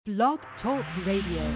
Blog Talk Radio.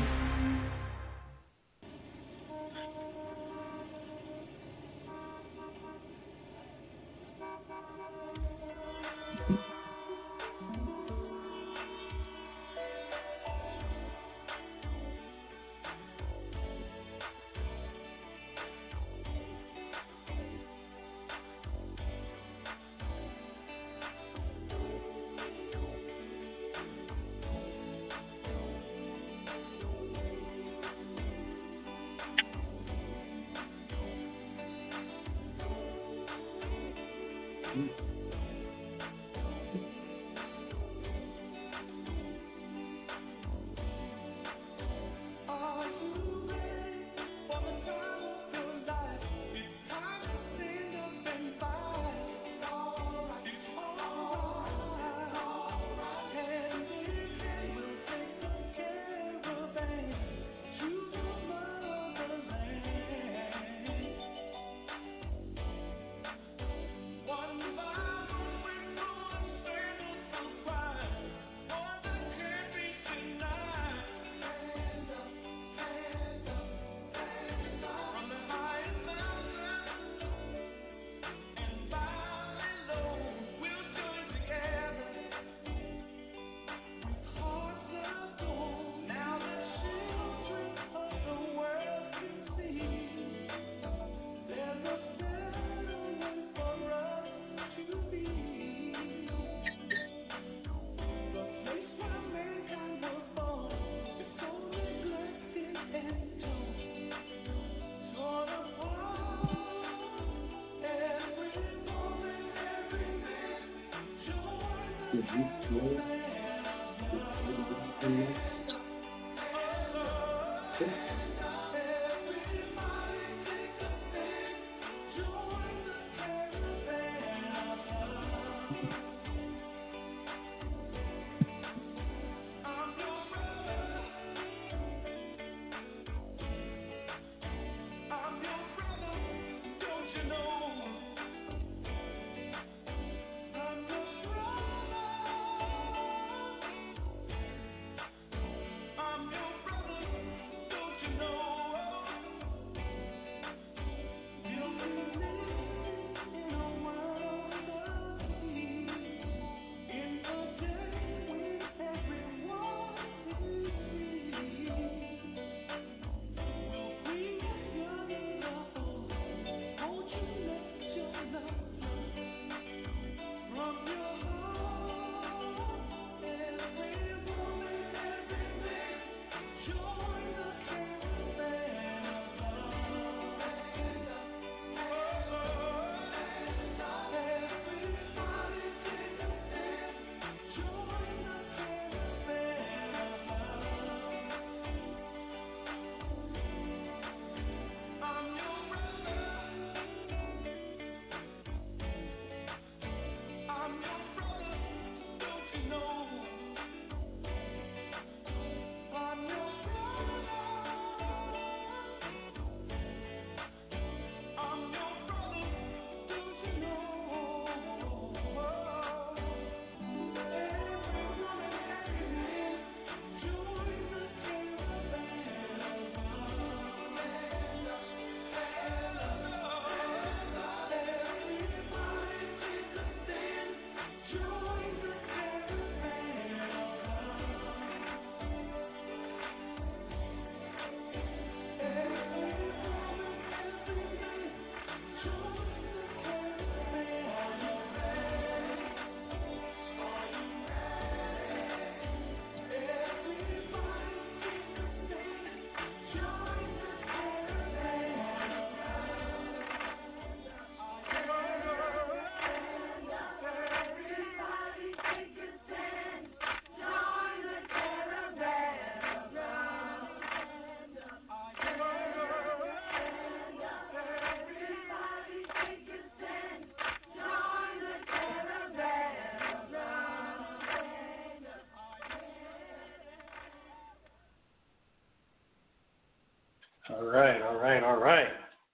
All right.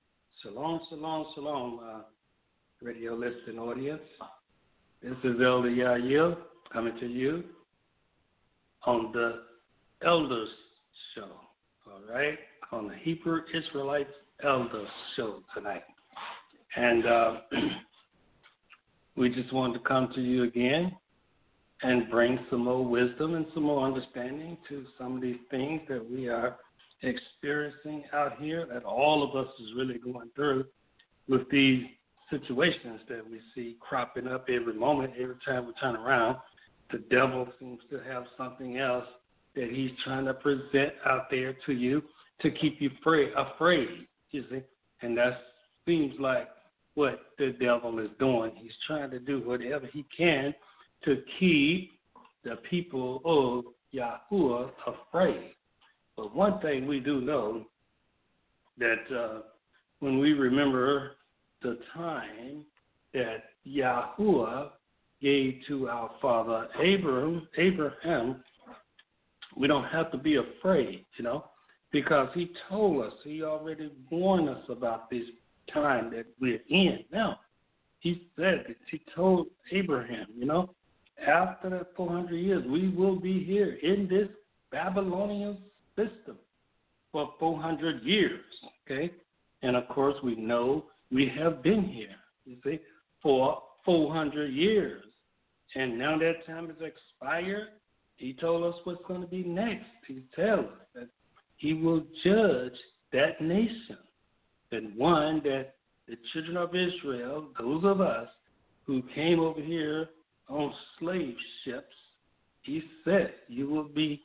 Shalom, radio listening audience. This is Elder Yair coming to you on the Elders Show, all right, on the Hebrew Israelites Elders Show tonight. And we just wanted to come to you again and bring some more wisdom and some more understanding to some of these things that we are experiencing out here, that all of us is really going through with these situations that we see cropping up every moment, every time we turn around. The devil seems to have something else that he's trying to present out there to you to keep you afraid, you see. And that seems like what the devil is doing. He's trying to do whatever he can to keep the people of Yahuwah afraid. But one thing we do know, that when we remember the time that Yahuwah gave to our father Abraham, we don't have to be afraid, because he told us, he already warned us about this time that we're in now. He said that he told Abraham, after that 400 years, we will be here in this Babylonian system for 400 years, okay? And, of course, we know we have been here, you see, for 400 years. And now that time has expired. He told us what's going to be next. He tells us that he will judge that nation. And one, that the children of Israel, those of us who came over here on slave ships, he said you will be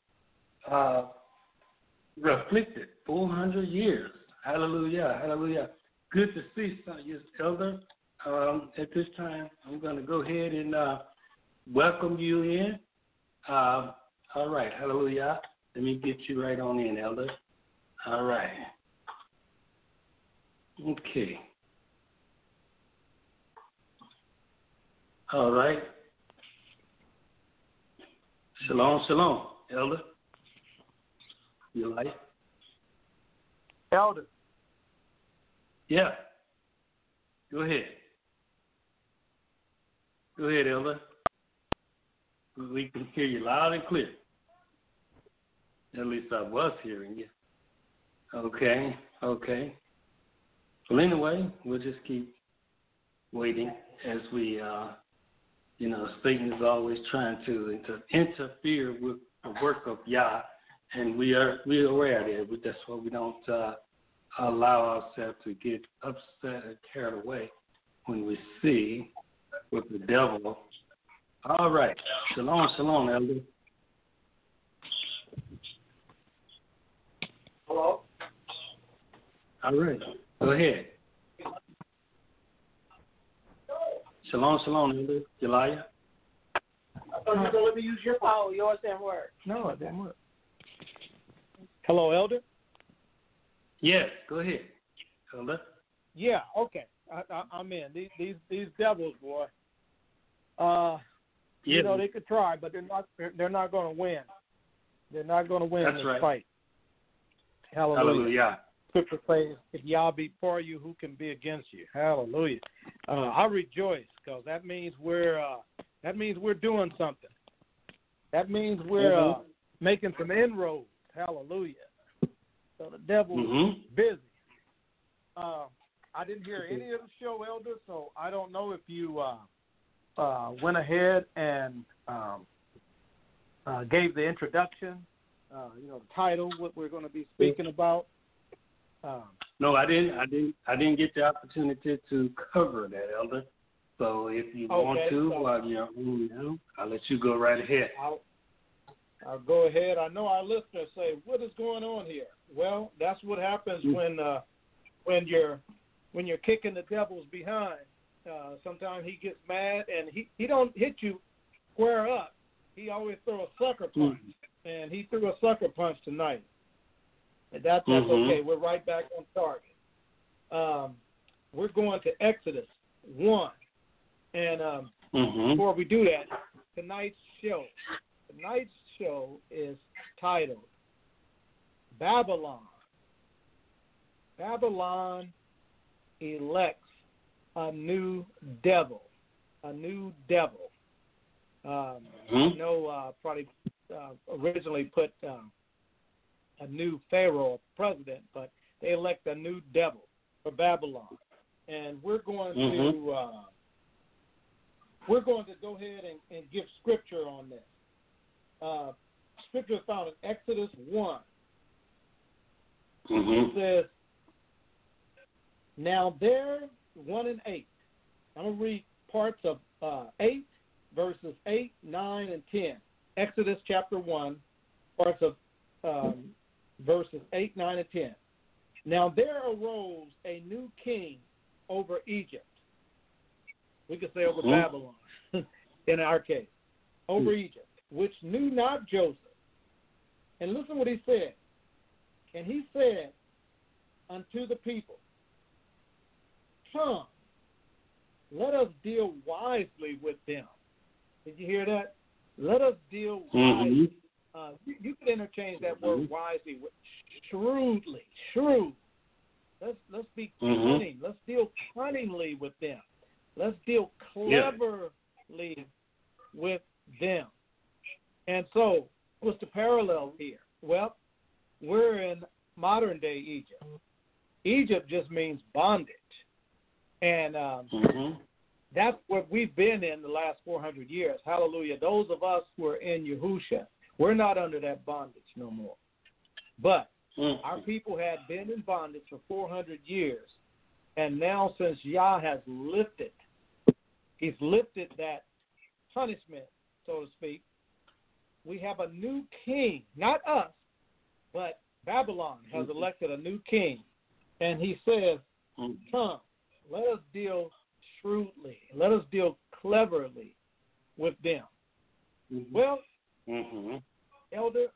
afflicted 400 years. Hallelujah, hallelujah. Good to see some of you, Elder. At this time, I'm going to go ahead and welcome you in. All right, hallelujah. Let me get you right on in, Elder. All right. Okay. All right. Shalom, shalom, Elder. You like? Elder. Yeah. Go ahead. Go ahead, Elder. We can hear you loud and clear. At least I was hearing you. Okay. Well, anyway, we'll just keep waiting as we, Satan is always trying to interfere with the work of Yah, and we're aware of that. That's why we don't allow ourselves to get upset and carried away when we see with the devil. All right. Shalom, shalom, Elder. Hello? All right. Go ahead. Shalom, shalom, Elder. Jeliah. I thought you were going to let me use your phone. Oh, yours didn't work. No, it didn't work. Hello, Elder? Yes, go ahead, Elder. Yeah, okay. I'm in. These devils, boy. Yeah. They could try, but they're not going to win. They're not going to win That's this right. fight. Hallelujah. Hallelujah. Scripture says, if y'all be for you, who can be against you? Hallelujah. I rejoice because that means we're doing something. That means we're making some inroads. Hallelujah. So the devil's busy. I didn't hear any of the show, Elder, so I don't know if you went ahead and gave the introduction, the title, what we're going to be speaking about. No, I didn't get the opportunity to cover that, Elder. So if you want to, while you're on, I'll let you go right ahead. I'll go ahead. I know our listeners say, "What is going on here?" Well, that's what happens when you're kicking the devil's behind. Sometimes he gets mad and he don't hit you square up. He always throw a sucker punch, and he threw a sucker punch tonight. And that's okay. We're right back on target. We're going to Exodus 1. And before we do that, tonight's show is titled Babylon. Babylon elects a new devil. A new devil. I know probably originally put a new pharaoh president, but they elect a new devil for Babylon. And we're going to go ahead and give scripture on this. Scripture is found in Exodus 1. It says, now there, 1 and 8. I'm going to read parts of 8, verses 8, 9, and 10. Exodus chapter 1, parts of verses 8, 9, and 10. Now there arose a new king over Egypt. We could say over Babylon, in our case. Over Egypt, which knew not Joseph. And listen what he said. And he said unto the people, come, let us deal wisely with them. Did you hear that? Let us deal wisely. You could interchange that word wisely with shrewdly. Shrewd. Let's be cunning. Let's deal cunningly with them. Let's deal cleverly with them. And so, what's the parallel here? Well, we're in modern day Egypt. Egypt just means bondage. And that's what we've been in the last 400 years. Hallelujah. Those of us who are in Yahushua, we're not under that bondage no more. But our people had been in bondage for 400 years. And now since Yah has lifted, he's lifted that punishment, so to speak, we have a new king. Not us, but Babylon has elected a new king. And he says, come, let us deal shrewdly. Let us deal cleverly with them. Well, Elder,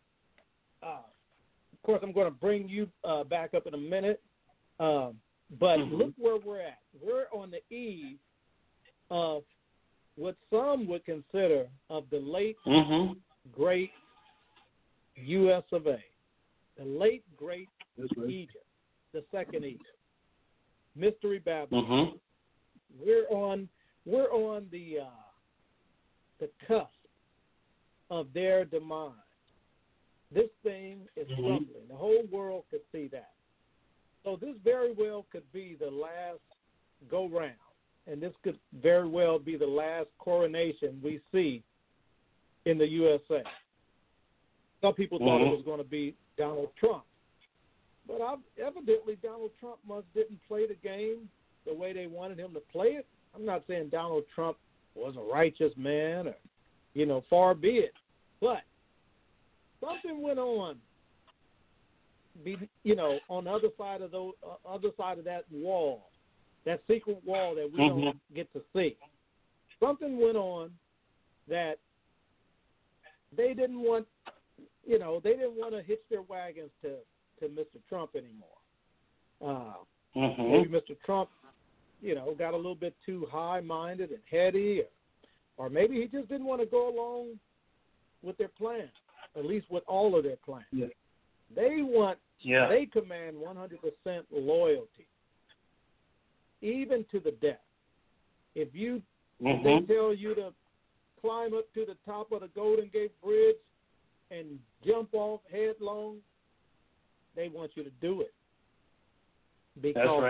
of course, I'm going to bring you back up in a minute. But look where we're at. We're on the eve of what some would consider of the late, great U.S. of A. The late, great Egypt, the second Egypt. Mystery Babylon. We're on the cusp of their demise. This thing is crumbling. The whole world could see that. So this very well could be the last go-round, and this could very well be the last coronation we see in the USA. Some people thought it was going to be Donald Trump. But evidently Donald Trump didn't play the game the way they wanted him to play it. I'm not saying Donald Trump was a righteous man or, far be it. But something went on, on the other side of that wall, that secret wall that we don't get to see. Something went on that they didn't want, to hitch their wagons to Mr. Trump anymore. Maybe Mr. Trump, got a little bit too high-minded and heady, or maybe he just didn't want to go along with their plan, at least with all of their plans. Yeah. They command 100% loyalty, even to the death. If they tell you to climb up to the top of the Golden Gate Bridge and jump off headlong, they want you to do it. Because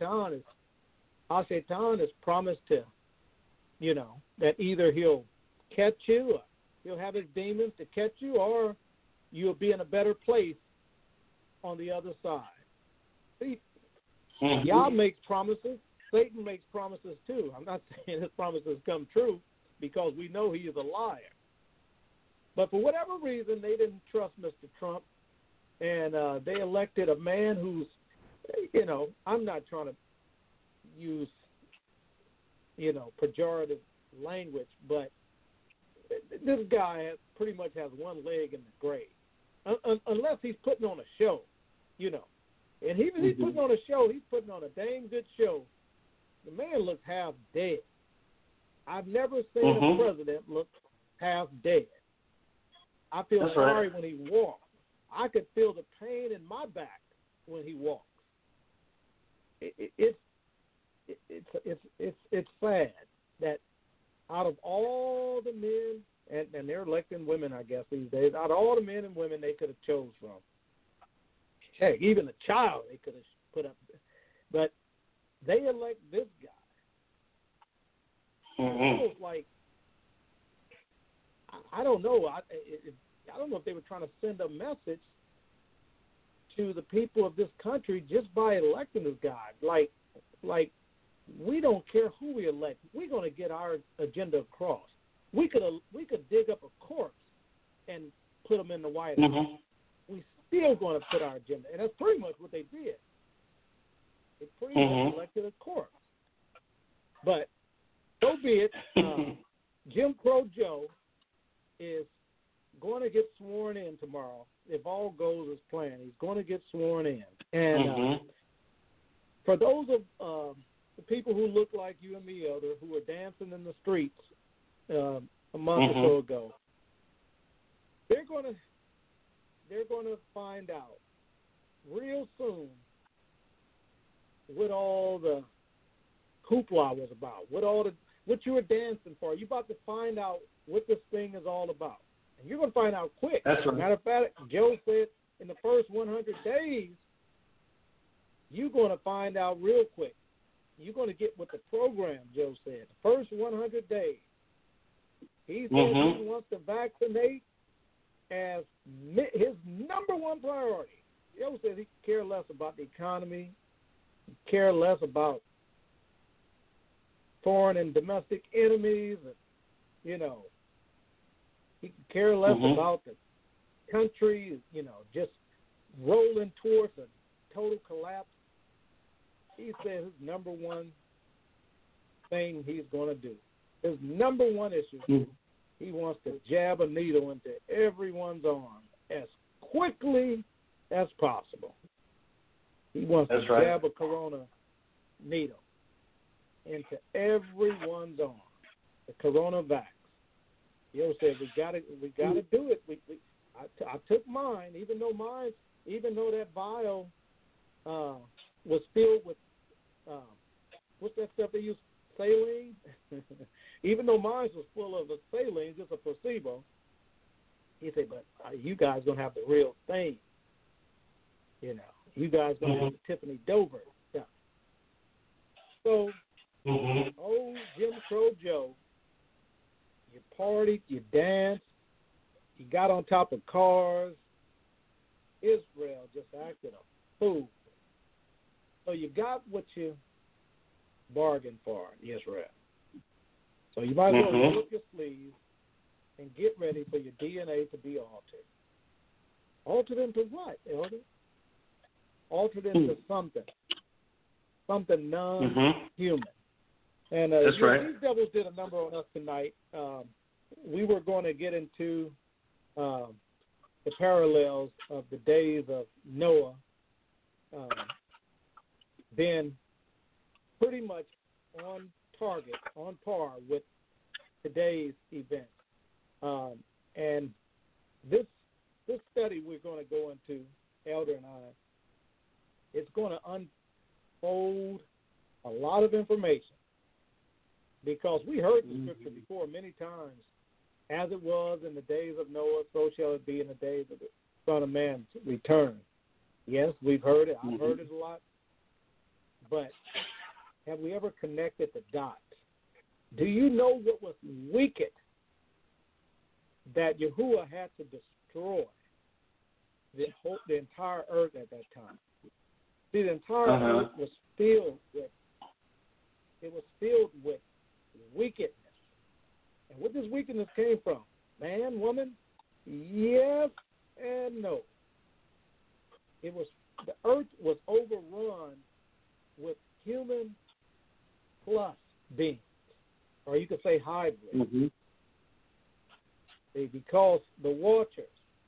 Hashetan is promised to, that either he'll catch you, or he'll have his demons to catch you, or you'll be in a better place on the other side. See, Yah makes promises. Satan makes promises too. I'm not saying his promises come true because we know he is a liar. But for whatever reason, they didn't trust Mr. Trump, and they elected a man who's, I'm not trying to use, pejorative language, but this guy pretty much has one leg in the grave, unless he's putting on a show, And even he's putting on a show, he's putting on a dang good show. The man looks half dead. I've never seen a president look half dead. I feel sorry when he walks. I could feel the pain in my back when he walks. It's sad that out of all the men, and they're electing women, I guess, these days, out of all the men and women they could have chose from, Heck, even a child they could have put up. But they elect this guy. Almost like, I don't know. I don't know if they were trying to send a message to the people of this country just by electing this guy. Like we don't care who we elect. We're going to get our agenda across. We could dig up a corpse and put them in the White House. We still going to put our agenda, and that's pretty much what they did. They pretty much elected a corpse. But so be it. Jim Crow Joe is going to get sworn in tomorrow. If all goes as planned, he's going to get sworn in. And for those of the people who look like you and me, Elder, who were dancing in the streets a month or so ago, they're going to find out real soon what all the hoopla was about, what you were dancing for. You're about to find out what this thing is all about. And you're going to find out quick. That's right. Matter of fact, Joe said in the first 100 days, you're going to find out real quick. You're going to get with the program, Joe said. The first 100 days. He said he wants to vaccinate as his number one priority. Joe said he care less about the economy, care less about foreign and domestic enemies, and, he could care less about the country, just rolling towards a total collapse. He said his number one thing he's going to do, his number one issue, he wants to jab a needle into everyone's arm as quickly as possible. He wants to jab a corona needle into everyone's arm, the corona vax. Yo said we got to do it. I took mine, even though that vial was filled with what's that stuff they use, saline. Even though mine was full of a saline, just a placebo. He said, but you guys gonna have the real thing. You guys gonna have the Tiffany Dover stuff. So, old Jim Crow Joe, you partied, you danced, you got on top of cars. Israel just acted a fool. So you got what you bargained for, Israel. So you might as well roll up your sleeves and get ready for your DNA to be altered. Altered into what, Elder? Altered into something non-human. And that's right. These devils did a number on us tonight. We were going to get into the parallels of the days of Noah being pretty much on target, on par with today's event. And this study we're going to go into, Elder and I, it's going to unfold a lot of information, because we heard the scripture before many times. As it was in the days of Noah, so shall it be in the days of the Son of Man's return. Yes, we've heard it. I've heard it a lot. But have we ever connected the dots? Do you know what was wicked that Yahuwah had to destroy the entire earth at that time? See, the entire earth was filled with wickedness. And what this wickedness came from? Man, woman? Yes and no. The earth was overrun with human plus beings, or you could say hybrid. Because the watchers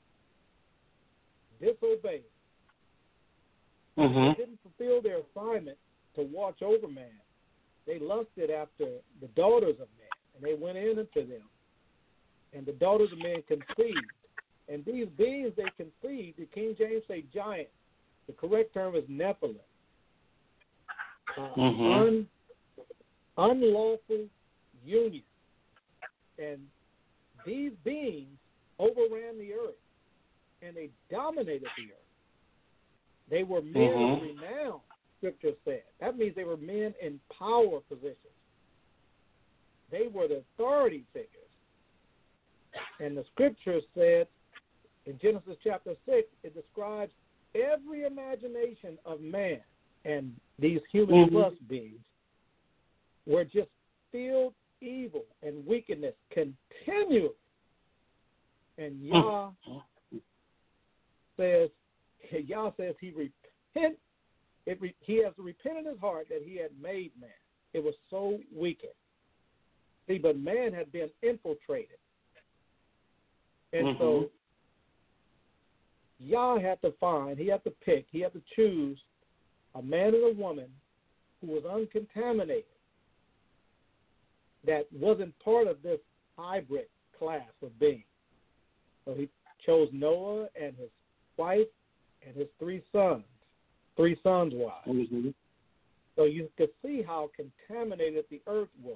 disobeyed. They didn't fulfill their assignment to watch over man. They lusted after the daughters of men, and they went into them. And the daughters of men conceived. And these beings they conceived, the King James say giant. The correct term is Nephilim. Unlawful union. And these beings overran the earth, and they dominated the earth. They were men of renown, Scripture said. That means they were men in power positions. They were the authority figures. And the Scripture said in Genesis chapter 6, it describes every imagination of man, and these human plus beings were just filled evil and wickedness continually. And Yah says he has to repent in his heart that he had made man. It was so wicked. See, but man had been infiltrated. And so Yah had to pick, he had to choose a man and a woman who was uncontaminated, that wasn't part of this hybrid class of beings. So he chose Noah and his wife and his three sons' wives. So you could see how contaminated the earth was.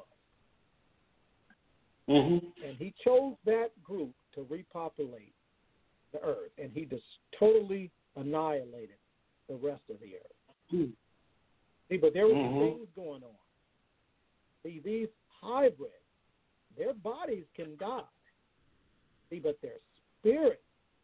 And he chose that group to repopulate the earth, and he just totally annihilated the rest of the earth. See, but there were things going on. See, these hybrids, their bodies can die. See, but their spirit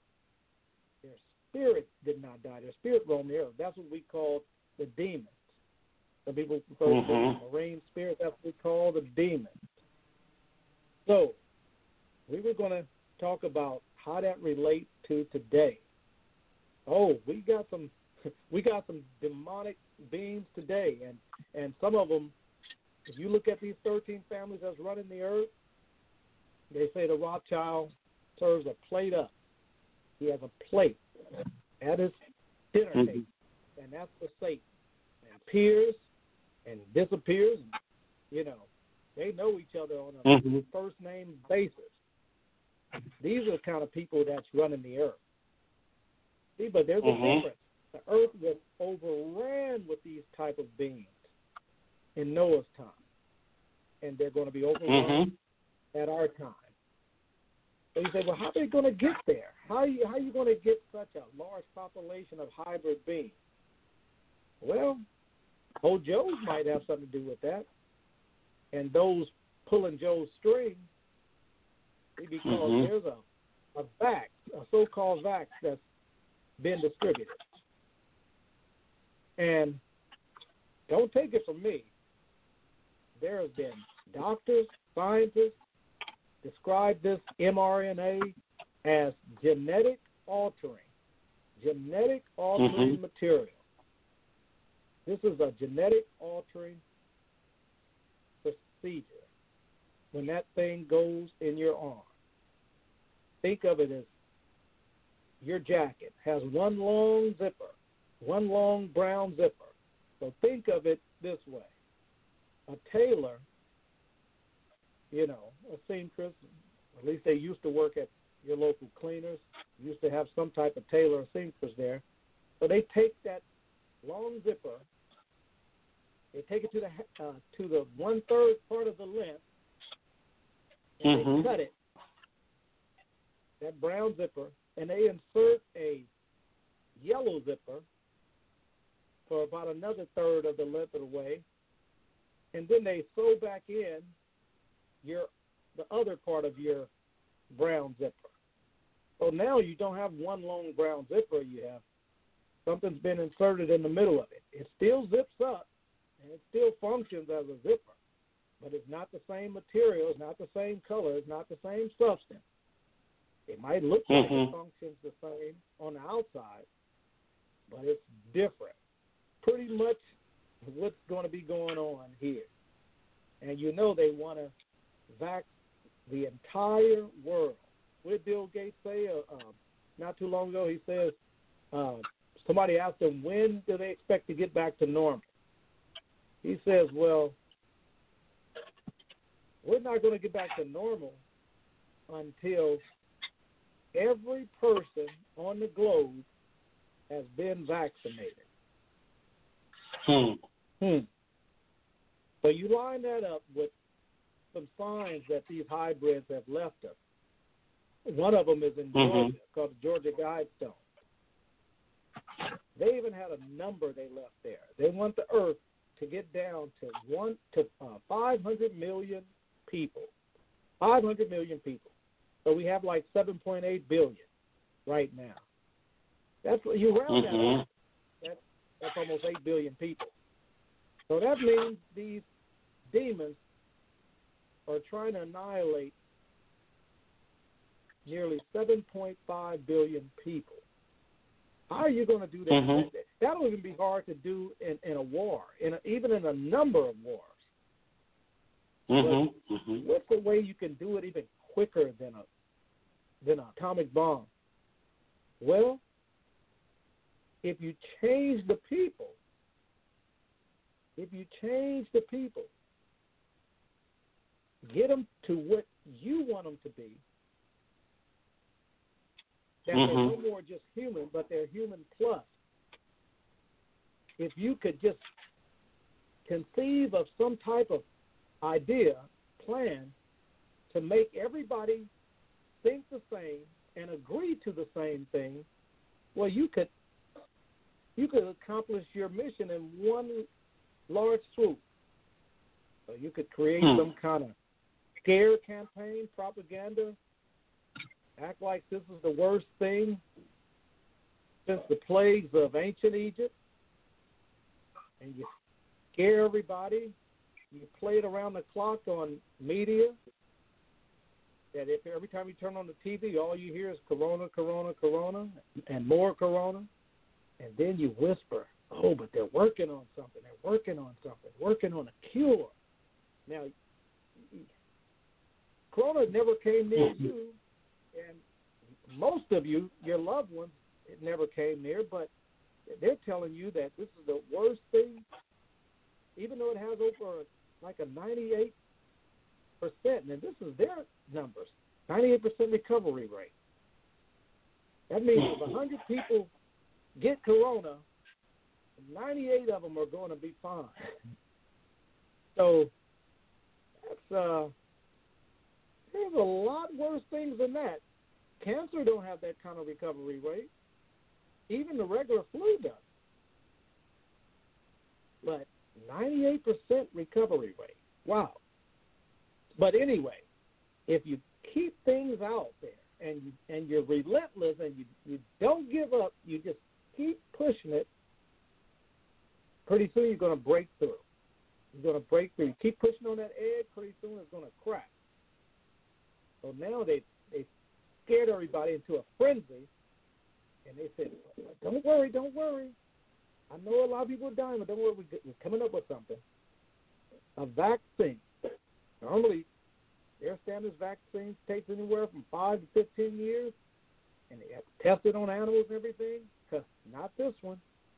did not die. Their spirit roamed the earth. That's what we call the demons. Some people refer to the marine spirit. That's what we call the demons. So we were going to talk about how that relates to today. Oh, we got some demonic beings today, and some of them, if you look at these 13 families that's running the earth, they say the Rothschild serves a plate up. He has a plate at his dinner table, and that's for Satan. It appears and disappears. And, they know each other on a first-name basis. These are the kind of people that's running the earth. See, but there's a difference. The earth was overran with these type of beings in Noah's time, and they're going to be overrun at our time. So you say, well, how are they going to get there? How are you going to get such a large population of hybrid beings? Well, old Job might have something to do with that. And those pulling Joe's string, because there's a so-called vax that's been distributed. And don't take it from me. There have been doctors, scientists, describe this mRNA as genetic altering material. This is a genetic altering procedure. When that thing goes in your arm, think of it as your jacket has one long zipper, one long brown zipper. So think of it this way. A tailor, a seamstress, at least they used to work at your local cleaners, used to have some type of tailor or seamstress there. So they take that long zipper, they take it to the 1/3 part of the length, and they cut it, that brown zipper, and they insert a yellow zipper for about another 1/3 of the length of the way, and then they sew back in the other part of your brown zipper. So now you don't have one long brown zipper. You have something's been inserted in the middle of it. It still zips up, and it still functions as a zipper, but it's not the same material, it's not the same color, it's not the same substance. It might look like it functions the same on the outside, but it's different. Pretty much what's going to be going on here. And they want to vax the entire world. What did Bill Gates say not too long ago? He says, somebody asked him, when do they expect to get back to normal? He says, well, we're not going to get back to normal until every person on the globe has been vaccinated. So you line that up with some signs that these hybrids have left us. One of them is in Georgia, called the Georgia Guidestone. They even had a number they left there. They want the earth to get down to 500 million people. 500 million people. So we have like 7.8 billion right now. That's what you round that up. That's almost 8 billion people. So that means these demons are trying to annihilate nearly 7.5 billion people. How are you going to do that? Mm-hmm. That'll even be hard to do in a war, even in a number of wars. Mm-hmm. What's the way you can do it even quicker than an atomic bomb? Well, if you change the people, get them to what you want them to be, that they're no more just human, but they're human plus. If you could just conceive of some type of idea, plan, to make everybody think the same and agree to the same thing, well, you could accomplish your mission in one large swoop. So you could create some kind of scare campaign, propaganda, act like this is the worst thing since the plagues of ancient Egypt, and you scare everybody. You play it around the clock on media, that if every time you turn on the TV, all you hear is corona, corona, corona, and more corona, and then you whisper, oh, but they're working on something, working on a cure. Now, corona never came near you, and most of you, your loved ones, it never came near, but they're telling you that this is the worst thing, even though it has over like a 98%, and this is their numbers, 98% recovery rate. That means if 100 people get corona, 98 of them are going to be fine. So that's there's a lot worse things than that. Cancer don't have that kind of recovery rate. Even the regular flu does. But 98% recovery rate. Wow. But anyway, if you keep things out there and you're relentless and you don't give up, you just keep pushing it, pretty soon you're going to break through. You're going to break through. You keep pushing on that edge, pretty soon it's going to crack. So now they scared everybody into a frenzy, and they said, don't worry. I know a lot of people are dying, but don't worry, we're coming up with something. A vaccine. Normally, their standard vaccines takes anywhere from 5 to 15 years, and they have to test it on animals and everything, because not this one.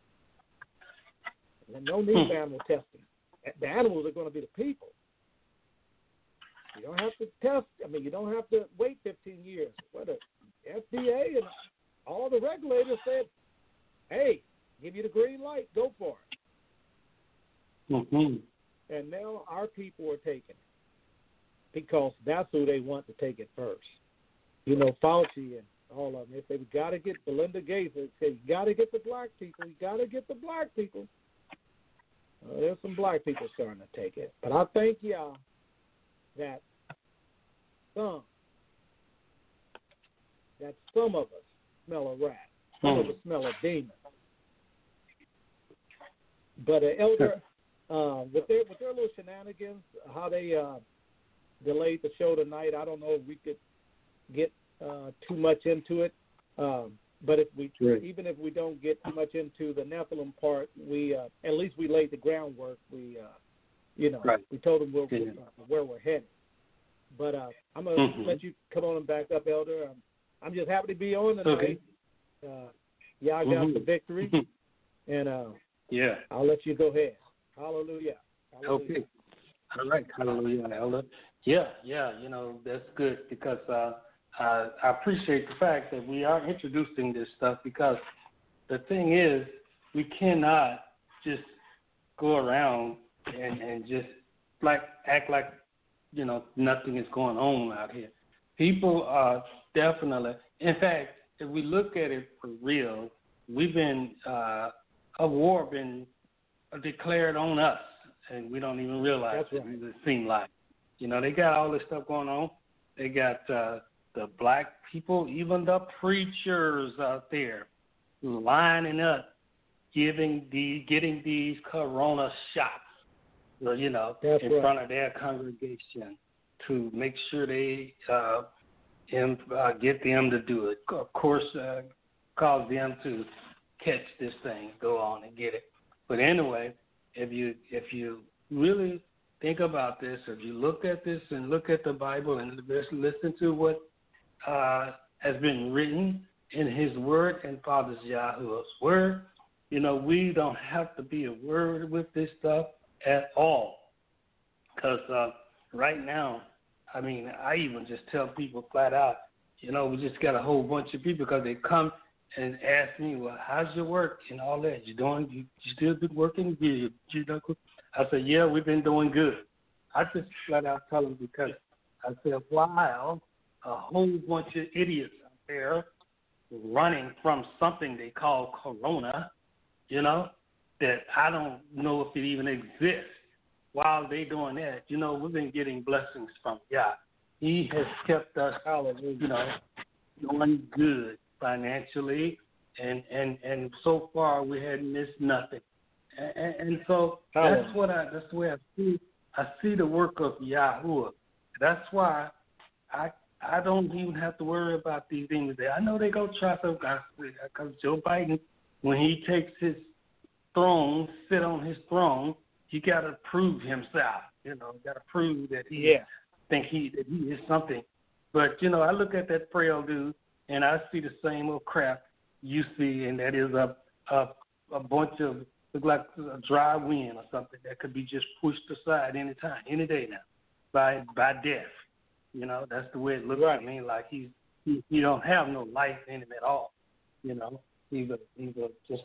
And no need for animal testing. The animals are going to be the people. You don't have to test. You don't have to wait 15 years. What the FDA and all the regulators said, hey, give you the green light, go for it. Mm-hmm. And now our people are taking it because that's who they want to take it first. Fauci and all of them, they say, we got to get Belinda Gates. They say, you got to get the black people. You got to get the black people. There's some black people starting to take it. But I thank y'all that some of us smell a rat. Some of us smell a demon. But Elder, with their little shenanigans, how they delayed the show tonight, I don't know if we could get too much into it. But even if we don't get too much into the Nephilim part, we at least we laid the groundwork. We we told them where we're headed. But I'm gonna let you come on and back up, Elder. I'm just happy to be on tonight. Okay. I got the victory, and I'll let you go ahead. Hallelujah. Okay. All right. Hallelujah, Elder. Yeah. That's good because I appreciate the fact that we are introducing this stuff because the thing is we cannot just go around and just act like nothing is going on out here. People are definitely, in fact, if we look at it for real, we've been a war been declared on us, and we don't even realize it. It seems like, they got all this stuff going on. They got the black people, even the preachers out there, lining up, getting these corona shots, in front of their congregation to make sure they get them to do it. Of course, cause them to catch this thing, go on and get it. But anyway, if you really think about this, if you look at this and look at the Bible and listen to what has been written in His Word and Father Yahuwah's Word, we don't have to be a word with this stuff at all. Because right now, I even just tell people flat out, we just got a whole bunch of people because they come and ask me, well, how's your work and all that? You still been working? I said, yeah, we've been doing good. I just flat out tell them because I said, while a whole bunch of idiots out there running from something they call corona, that I don't know if it even exists. While they doing that, we've been getting blessings from God. He has kept us, doing good financially, and so far we hadn't missed nothing. And so that's the way I see the work of Yahuwah. That's why I don't even have to worry about these things. I know they go try some guys because Joe Biden, when he takes his throne, sit on his throne, he got to prove himself. Got to prove that he is something. But I look at that frail dude and I see the same old crap you see, and that is a bunch of look like a dry wind or something that could be just pushed aside any time, any day now, by death. That's the way it looks to me. Like he don't have no life in him at all. He's just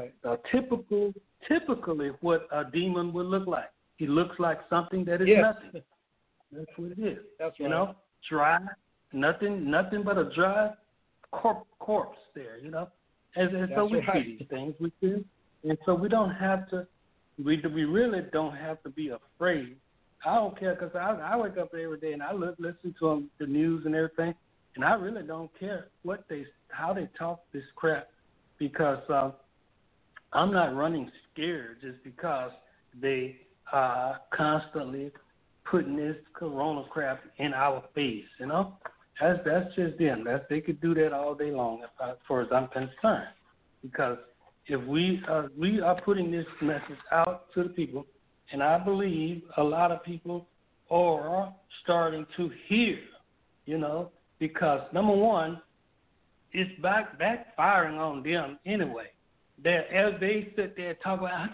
typically what a demon would look like. He looks like something that is nothing. That's what it is. That's right. Dry, nothing but a dry corpse there. And so we see these things. We do, and so we don't have to. We really don't have to be afraid. I don't care because I wake up every day and I listen to the news and everything, and I really don't care how they talk this crap. Because I'm not running scared just because they are constantly putting this corona crap in our face, That's just them. They could do that all day long as far as I'm concerned. Because if we are putting this message out to the people, and I believe a lot of people are starting to hear, because number one, it's backfiring on them anyway. As they sit there and talk about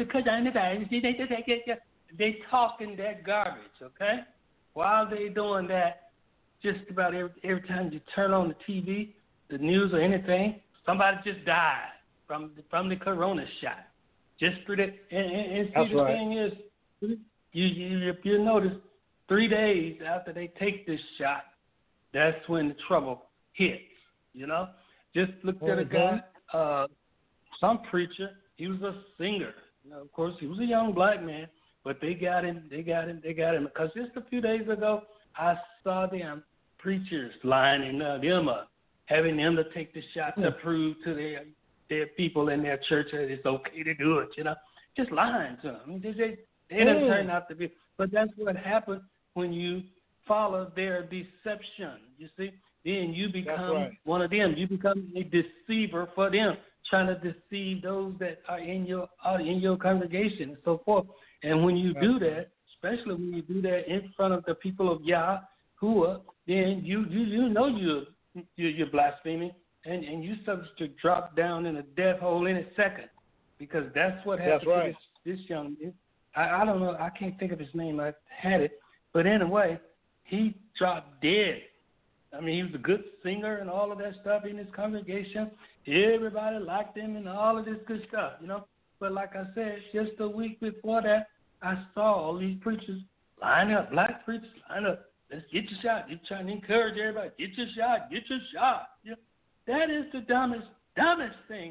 they talking that garbage, okay? While they doing that, just about every time you turn on the TV, the news or anything, somebody just died from the corona shot. Just through that, and see the thing is, if you notice, 3 days after they take this shot, that's when the trouble hits. Just looked at a guy, some preacher. He was a singer. Of course, he was a young black man, but they got him. Because just a few days ago, I saw them preachers lining them up, having them to take the shot to prove to their people in their church that it's okay to do it. Just lying to them. They didn't turn out to be. But that's what happens when you follow their deception. You see. Then you become one of them. You become a deceiver for them, trying to deceive those that are in your congregation and so forth. And when you do that, especially when you do that in front of the people of Yahuwah, then you you're blaspheming, and you're subject to drop down in a death hole in a second, because that's what happened to this young man. I don't know. I can't think of his name. I had it, but anyway, he dropped dead. He was a good singer and all of that stuff in his congregation. Everybody liked him and all of this good stuff, But like I said, just a week before that, I saw all these preachers line up, black preachers line up. Let's get your shot. You're trying to encourage everybody. Get your shot. Get your shot. That is the dumbest thing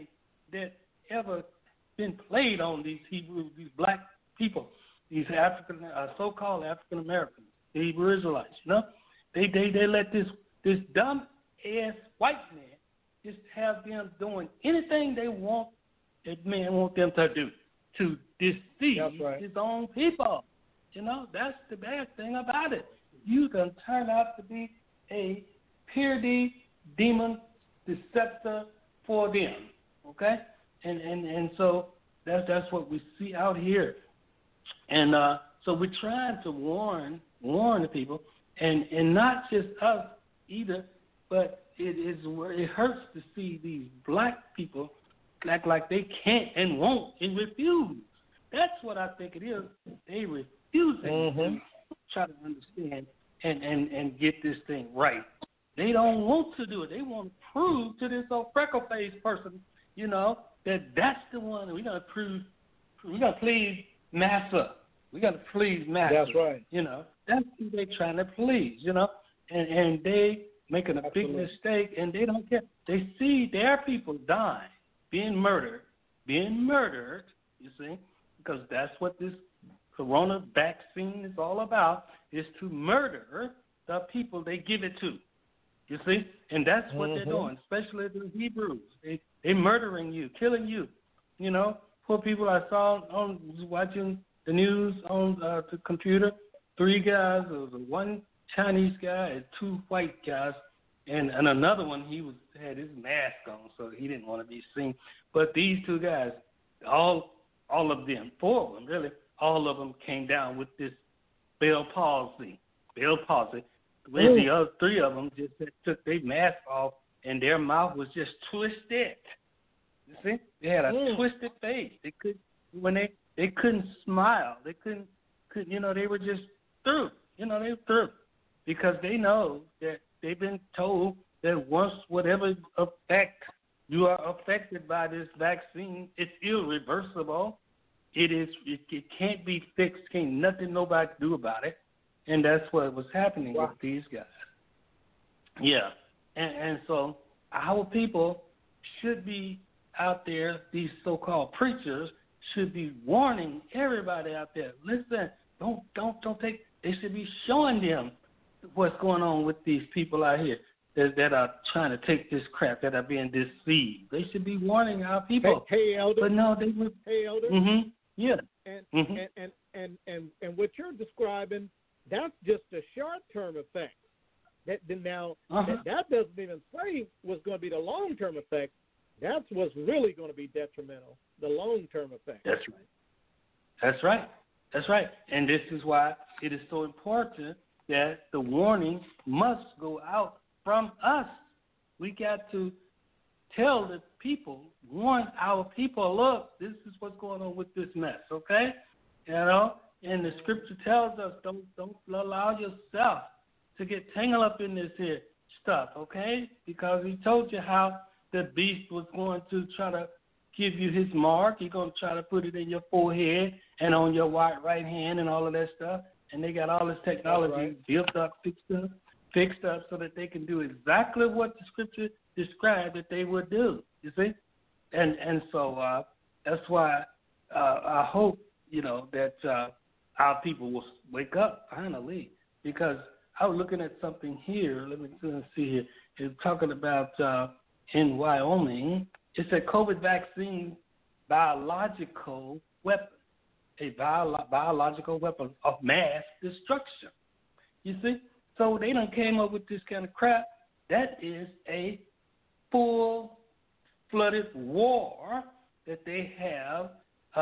that ever been played on these Hebrews, these black people, these African, so-called African Americans, the Hebrew Israelites. You know, they let this dumb ass white man just have them doing anything they want. That man want them to do to deceive his own people. You know, that's the bad thing about it. You can turn out to be a purity demon deceptor for them. Okay, and so that's what we see out here, and so we're trying to warn the people, and not just us either, but it hurts to see these black people act like they can't and won't and refuse. That's what I think it is. They refusing to try to understand and get this thing right. They don't want to do it. They want to prove to this old freckle-faced person, you know, that's the one we're gonna prove. We're gonna please Massa. We got to please Massa. That's right. You know, that's who they're trying to please. You know, and they making a big mistake, and they don't care. They see their people die, being murdered. You see, because that's what this corona vaccine is all about: is to murder the people they give it to. You see, and that's what they're doing, especially the Hebrews. They murdering you, killing you. You know, poor people I saw watching the news on the computer. 3 guys, there was one Chinese guy and 2 white guys, and another one had his mask on, so he didn't want to be seen. But these 2 guys, all of them, 4 of them really, all of them came down with this Bell palsy. Where the other 3 of them just took their mask off, and their mouth was just twisted. You see, they had a twisted face. They couldn't smile. They couldn't. You know, they were just through. You know, they were through because they know that they've been told that once whatever effect you are affected by this vaccine, it's irreversible. It can't be fixed. Can't nothing nobody do about it. And that's what was happening with these guys. Yeah. And so our people should be out there, these so-called preachers should be warning everybody out there. Listen, don't take, they should be showing them what's going on with these people out here that are trying to take this crap, that are being deceived. They should be warning our people. Hey, Elder. But no, they would. Hey, Elder. Yeah. And what you're describing, that's just a short-term effect. That doesn't even say what's going to be the long-term effect. That's what's really going to be detrimental, the long-term effect. That's right. And this is why it is so important that the warning must go out from us. We got to tell the people, warn our people, look, this is what's going on with this mess, okay? You know, and the scripture tells us don't allow yourself to get tangled up in this here stuff, okay? Because he told you how the beast was going to try to give you his mark. He's going to try to put it in your forehead and on your right hand and all of that stuff. And they got all this technology built up, fixed up so that they can do exactly what the scripture described that they would do, you see? And so that's why I hope, you know, that our people will wake up finally, because I was looking at something here. Let me see here. It's talking about in Wyoming. It's a COVID vaccine biological weapon, a biological weapon of mass destruction. You see? So they done came up with this kind of crap. That is a full-flooded war that they have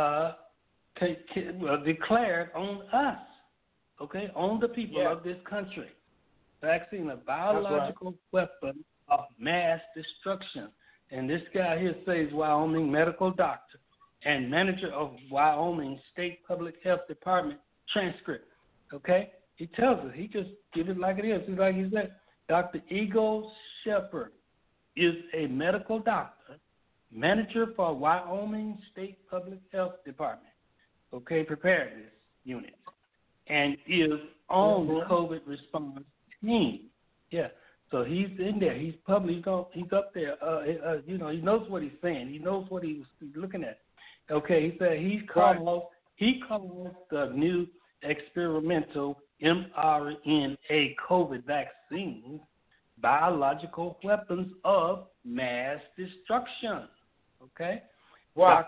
declared on us, okay, on the people of this country. Vaccine, a biological weapon of mass destruction. And this guy here says Wyoming medical doctor and manager of Wyoming State Public Health Department transcript, okay? He tells us, he just gives it like it is. It's like he said, Dr. Eagle Shepherd is a medical doctor, manager for Wyoming State Public Health Department, okay, preparedness unit, and is on the COVID response team. Yeah, So he's in there. He's public. He's up there. He knows what he's saying. He knows what he's looking at. Okay, he said he calls the new experimental mRNA COVID vaccines biological weapons of mass destruction. Okay? Wow.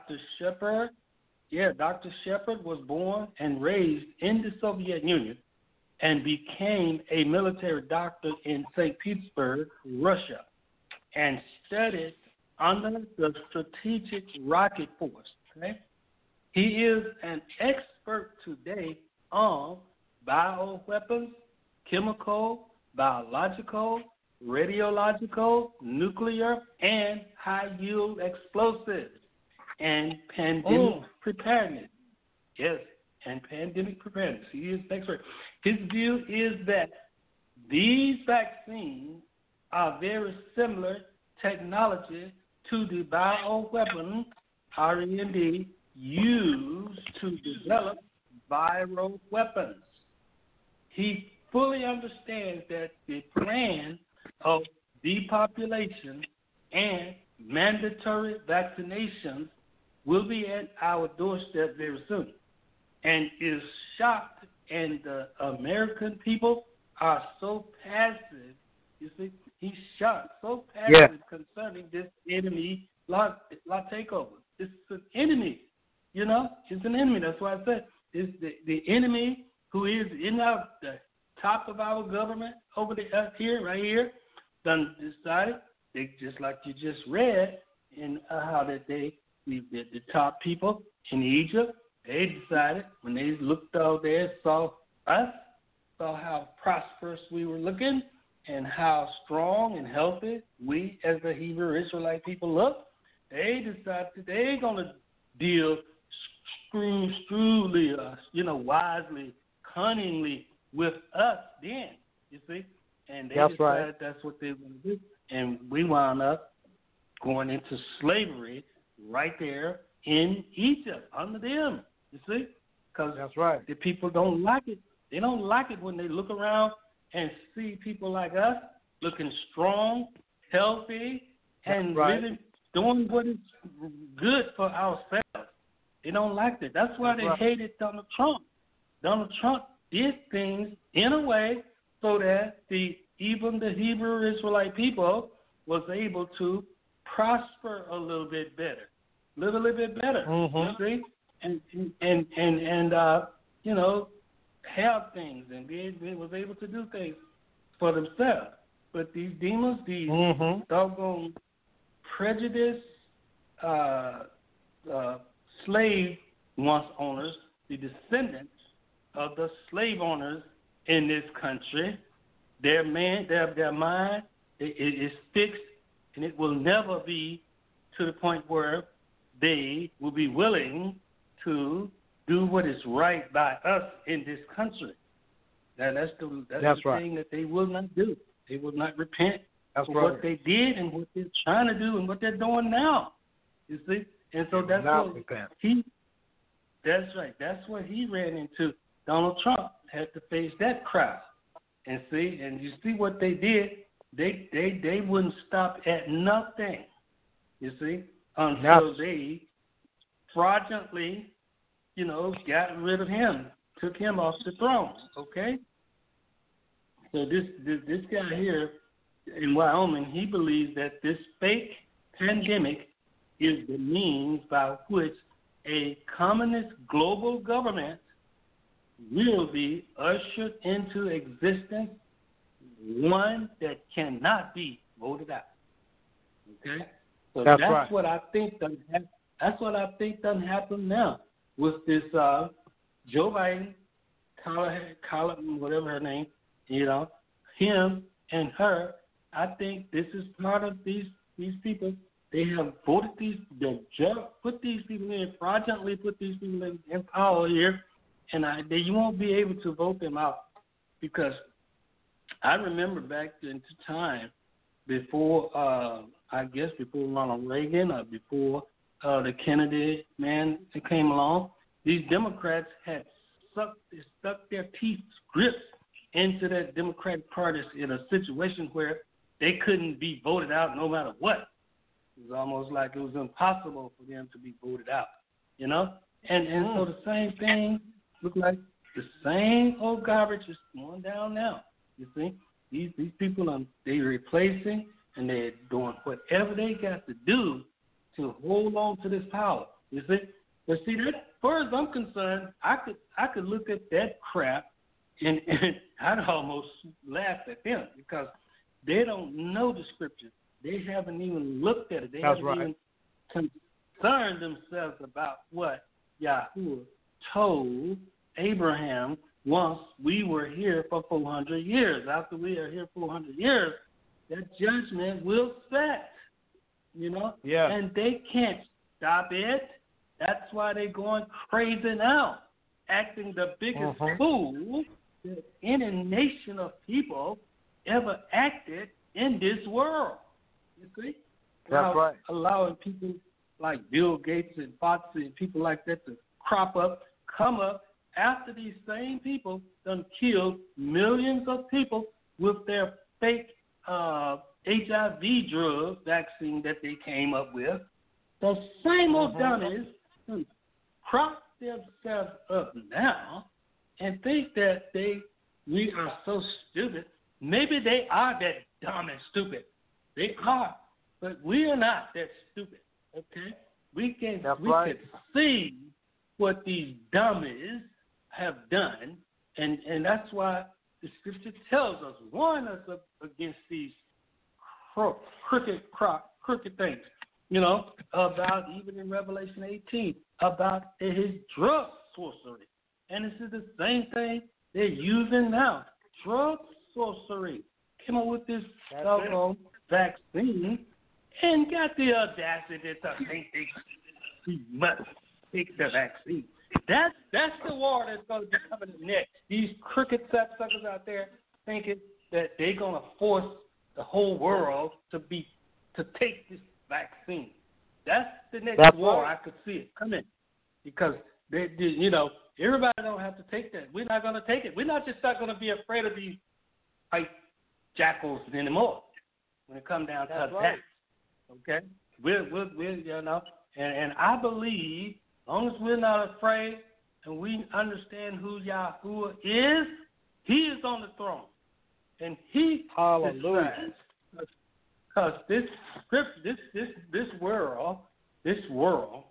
Dr. Shepard was born and raised in the Soviet Union and became a military doctor in St. Petersburg, Russia, and studied under the Strategic Rocket Force. Okay? He is an expert today on bioweapons, chemical, biological, radiological, nuclear, and high-yield explosives, and pandemic preparedness. Yes, and pandemic preparedness. He is an expert. His view is that these vaccines are very similar technology to the bioweapon R&D used to develop viral weapons. He fully understands that the plan of depopulation and mandatory vaccinations will be at our doorstep very soon, and is shocked, and the American people are so passive. You see, he's shocked, so passive concerning this enemy takeover. It's an enemy, it's an enemy. That's why I said it's the enemy who is in the top of our government over here, right here, done decided, they, just like you just read, in how that the top people in Egypt, they decided when they looked out there, saw us, saw how prosperous we were looking, and how strong and healthy we as the Hebrew Israelite people look, they decided that they're going to deal shrewdly, wisely, cunningly with us then, you see. And they decided that's what they want to do. And we wound up going into slavery right there in Egypt under them, you see. Because the people don't like it. They don't like it when they look around and see people like us looking strong, healthy, and living, doing what is good for ourselves. They don't like that. That's why they hated Donald Trump. Donald Trump did things in a way so that even the Hebrew Israelite people was able to prosper a little bit better, live a little bit better, you see, and have things and was able to do things for themselves. But these demons, these doggone prejudiced slave owners, the descendants of the slave owners in this country, their mind is fixed, and it will never be to the point where they will be willing to do what is right by us in this country. That's the thing that they will not do. They will not repent for what they did and what they're trying to do and what they're doing now. You see? And so that's what he ran into. Donald Trump had to face that crowd. And you see what they did. They wouldn't stop at nothing. You see, until they fraudulently, got rid of him, took him off the throne. Okay. So this guy here in Wyoming, he believes that this fake pandemic is the means by which a communist global government will be ushered into existence, one that cannot be voted out. Okay, so that's what I think done happen. That's what I think done happen now with this Joe Biden, Kamala, whatever her name, him and her. I think this is part of these people. They have voted put these people in, fraudulently put these people in power here, and you won't be able to vote them out, because I remember back into time before, before Ronald Reagan or before the Kennedy man came along, these Democrats had stuck their teeth grips into that Democratic Party in a situation where they couldn't be voted out no matter what. It was almost like it was impossible for them to be voted out, you know? And so the same thing looked like the same old garbage is going down now. You see? These people, they're replacing and they're doing whatever they got to do to hold on to this power. You see? But see, that, as far as I'm concerned, I could look at that crap and I'd almost laugh at them because they don't know the scripture. They haven't even looked at it. They haven't even concerned themselves about what Yahuwah told Abraham once we were here for 400 years. After we are here 400 years, that judgment will set, you know? Yeah. And they can't stop it. That's why they're going crazy now, acting the biggest fool that any nation of people ever acted in this world. You see? That's right. Allowing people like Bill Gates and Foxy and people like that to come up after these same people done killed millions of people with their fake HIV drug vaccine that they came up with. The same old dummies prop themselves up now and think that we are so stupid. Maybe they are that dumb and stupid. They are, but we are not that stupid. Okay, we can see what these dummies have done, and that's why the scripture tells us, warn us against these crooked things. You know, about even in Revelation 18, about his drug sorcery. And this is the same thing they're using now. Drug sorcery. Came up with this doggone vaccine and got the audacity to think they must take the vaccine. That's the war that's going to be coming next. These crooked suckers out there thinking that they're going to force the whole world to take this vaccine. That's the next war. I could see it coming because they, you know, everybody don't have to take that. We're not going to take it. We're not going to be afraid of these white jackals anymore when it comes down to that. Okay, we're you know, and I believe as long as we're not afraid and we understand who Yahuwah is, He is on the throne, and He decides. Because this world,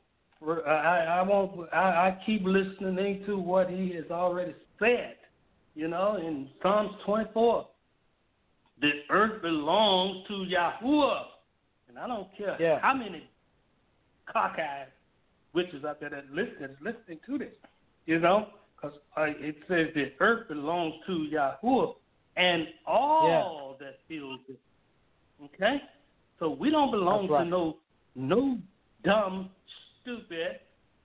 I keep listening to what He has already said. You know, in Psalms 24, the earth belongs to Yahuwah, and I don't care how many cockeyed witches out there that listening to this. You know, because it says the earth belongs to Yahuwah, and all that fills it. Okay, so we don't belong to no dumb, stupid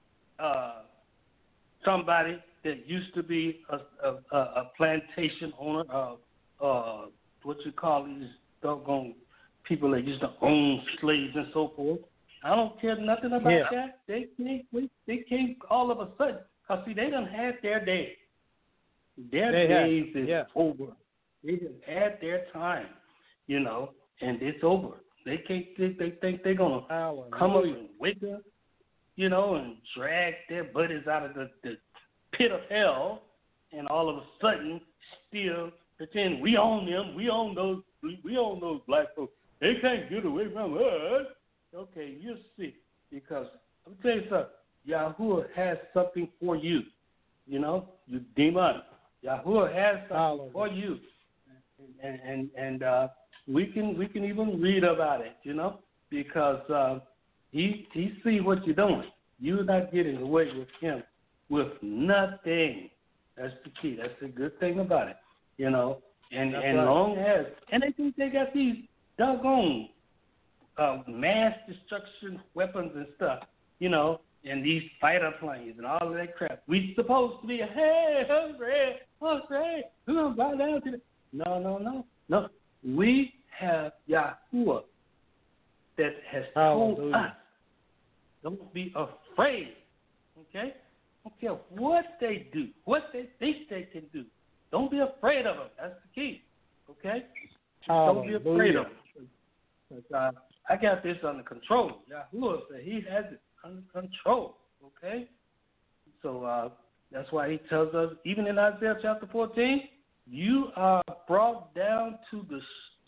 somebody that used to be a plantation owner of what you call these doggone people that used to own slaves and so forth. I don't care nothing about that. They came all of a sudden. Cause see, they done had their day. Their days is over. They done had their time, you know. And it's over. They think they're gonna come up and wake up, you know, and drag their buddies out of the pit of hell, and all of a sudden still pretend we own them, we own those black folks. They can't get away from us. Okay, you'll see. Because I'm tell you something. Yahuwah has something for you. You know, you demon. Yahuwah has something for you, and we can even read about it, you know, because he see what you're doing. You're not getting away with him with nothing. That's the key. That's the good thing about it, you know. And long as they think they got these doggone mass destruction weapons and stuff, you know, and these fighter planes and all of that crap. We supposed to be hey, we're gonna bow down to No. We have Yahuwah that has told us, don't be afraid, okay? I don't care what they do, what they think they can do. Don't be afraid of them. That's the key, okay? Don't be afraid of it. I got this under control. Yahuwah said he has it under control. Okay? So that's why he tells us, even in Isaiah chapter 14, you are brought down to the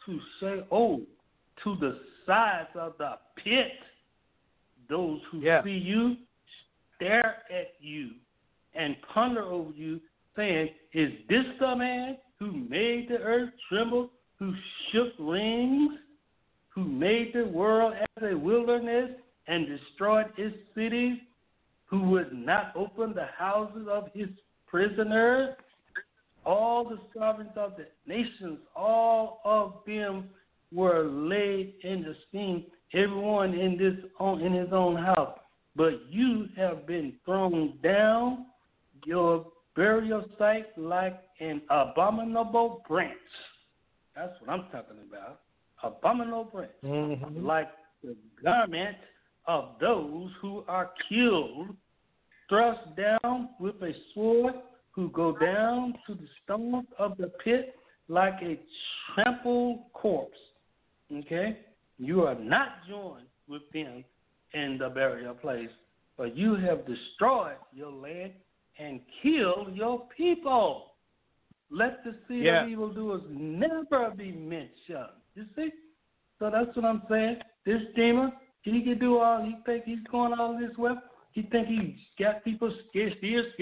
sides of the pit. Those who see you stare at you and ponder over you, saying, is this the man who made the earth tremble, who shook rings, who made the world as a wilderness and destroyed its cities, who would not open the houses of his prisoners? All the sovereigns of the nations, all of them were laid in esteem, everyone in his own house. But you have been thrown down, your burial site, like an abominable branch. That's what I'm talking about. Abominable branch. Like the garment of those who are killed, thrust down with a sword, who go down to the stones of the pit like a trampled corpse. Okay? You are not joined with them in the burial place, but you have destroyed your land and killed your people. Let the seed of evildoers never be mentioned. You see? So that's what I'm saying. This demon, he can do all, he think he's going all this way. He think he's got people scared,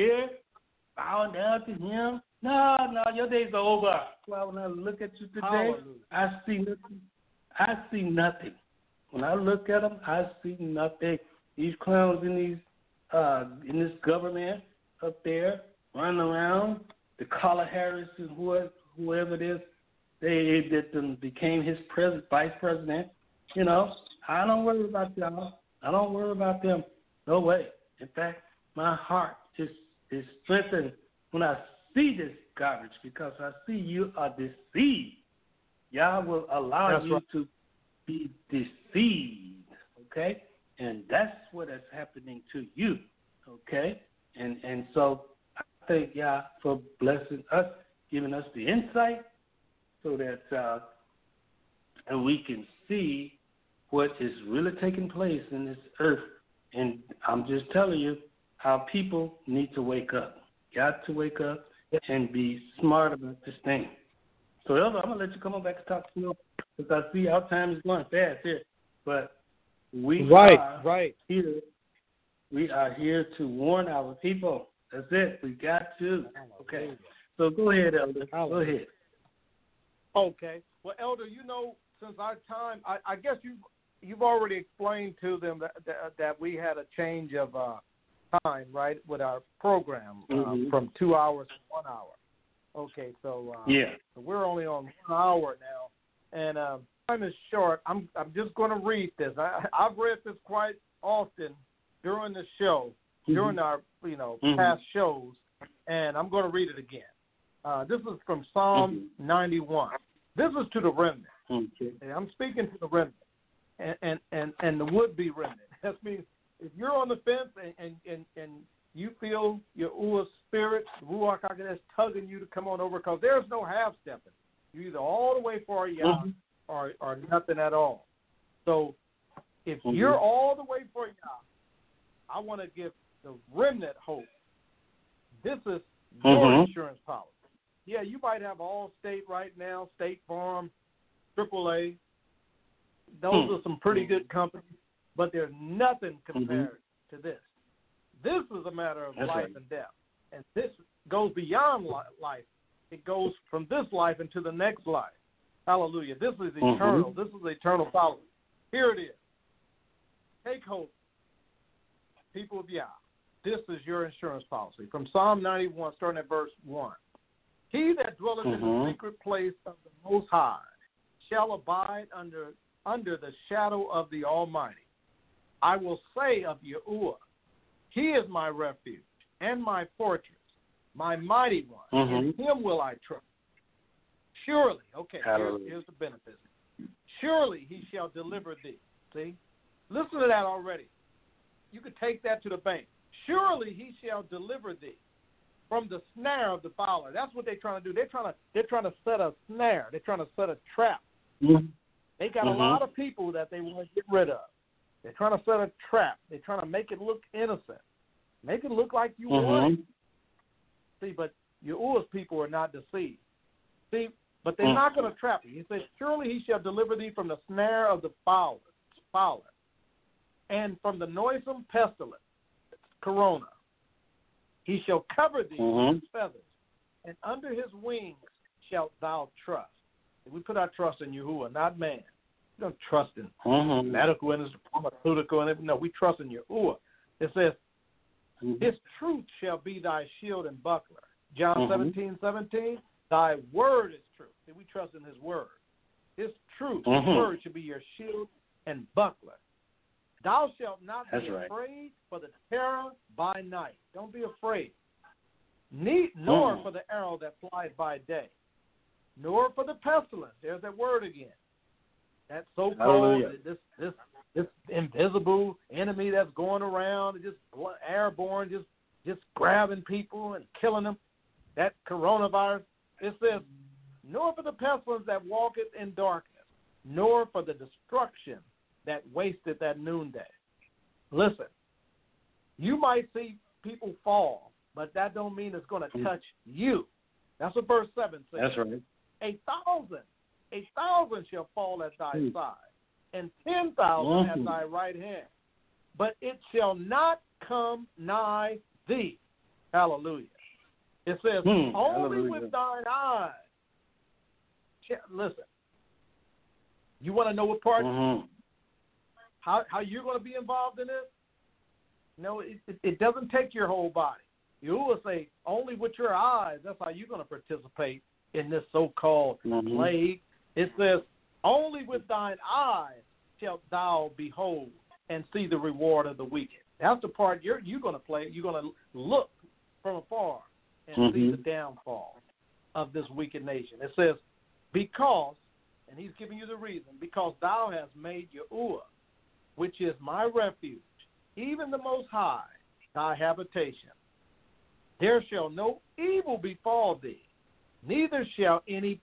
bowing down to him. No, your days are over. Well, when I look at you today, I see nothing. When I look at them, I see nothing. These clowns in this government up there running around, the Kamala Harris and whoever it is, they became his vice president. You know, I don't worry about y'all. I don't worry about them. No way. In fact, my heart is strengthened when I see this garbage, because I see you are deceived. Y'all will allow you to be deceived, okay? And that's what is happening to you, okay? And so I thank y'all for blessing us, giving us the insight so that and we can see what is really taking place in this earth. And I'm just telling you, our people need to wake up. Got to wake up and be smart about this thing. So, Elder, I'm going to let you come on back and talk to me, because I see our time is going fast here. But we are here. We are here to warn our people. That's it. We got to. Okay. So go ahead, Elder. Go ahead. Okay. Well, Elder, since our time, I guess you've already explained to them that we had a change of time, right, with our program from 2 hours to 1 hour. Okay, so so we're only on 1 hour now, and time is short. I'm just going to read this. I've read this quite often during the show, during our past shows, and I'm going to read it again. This is from Psalm 91. This is to the remnant. I'm speaking to the remnant and the would-be remnant. That means if you're on the fence and you feel your spirit, Ruach HaKodesh, tugging you to come on over, because there's no half-stepping. You're either all the way for Yah or nothing at all. So if you're all the way for Yah, I want to give the remnant hope. This is your insurance policy. Yeah, you might have Allstate right now, State Farm, AAA. Those are some pretty good companies, but there's nothing compared to this. This is a matter of life and death, and this goes beyond life. It goes from this life into the next life. Hallelujah. This is eternal. This is eternal policy. Here it is. Take hope, people of Yah. This is your insurance policy. From Psalm 91, starting at verse 1. He that dwelleth in the secret place of the Most High shall abide under the shadow of the Almighty. I will say of Yahuwah, He is my refuge and my fortress, my mighty one. In Him will I trust. Surely, here's the benefit. Surely He shall deliver thee. See? Listen to that already. You could take that to the bank. Surely He shall deliver thee from the snare of the fowler. That's what they're trying to do. They're trying to set a snare. They're trying to set a trap. Mm-hmm. They got a lot of people that they want to get rid of. They're trying to set a trap. They're trying to make it look innocent. Make it look like you won. See, but Yahuwah's people are not deceived. See, but they're not going to trap you. He says, surely he shall deliver thee from the snare of the fowler, and from the noisome pestilence, corona. He shall cover thee with his feathers, and under his wings shalt thou trust. We put our trust in Yahuwah, not man. We don't trust in medical industry, pharmaceutical, and everything. No, we trust in Yahuwah. It says, his truth shall be thy shield and buckler. John 17:17, thy word is truth. See, we trust in his word. His truth, his word should be your shield and buckler. Thou shalt not be afraid for the terror by night. Don't be afraid. Nor for the arrow that flies by day. Nor for the pestilence. There's that word again. That so-called, this invisible enemy that's going around, just airborne, just grabbing people and killing them. That coronavirus. It says, nor for the pestilence that walketh in darkness, nor for the destruction that wasted at noonday. Listen, you might see people fall, but that don't mean it's going to touch you. That's what verse 7 says. That's right. 1,000 shall fall at thy side, and 10,000 at thy right hand, but it shall not come nigh thee. Hallelujah. It says, only with thine eyes. Listen, you want to know what part, how you're going to be involved in this? No, it doesn't take your whole body. You will say, only with your eyes, that's how you're going to participate in this so-called plague. It says, only with thine eyes shalt thou behold and see the reward of the wicked. That's the part you're going to play. You're going to look from afar and see the downfall of this wicked nation. It says, because, and he's giving you the reason, because thou hast made Yahuwah, which is my refuge, even the Most High, thy habitation. There shall no evil befall thee, neither shall any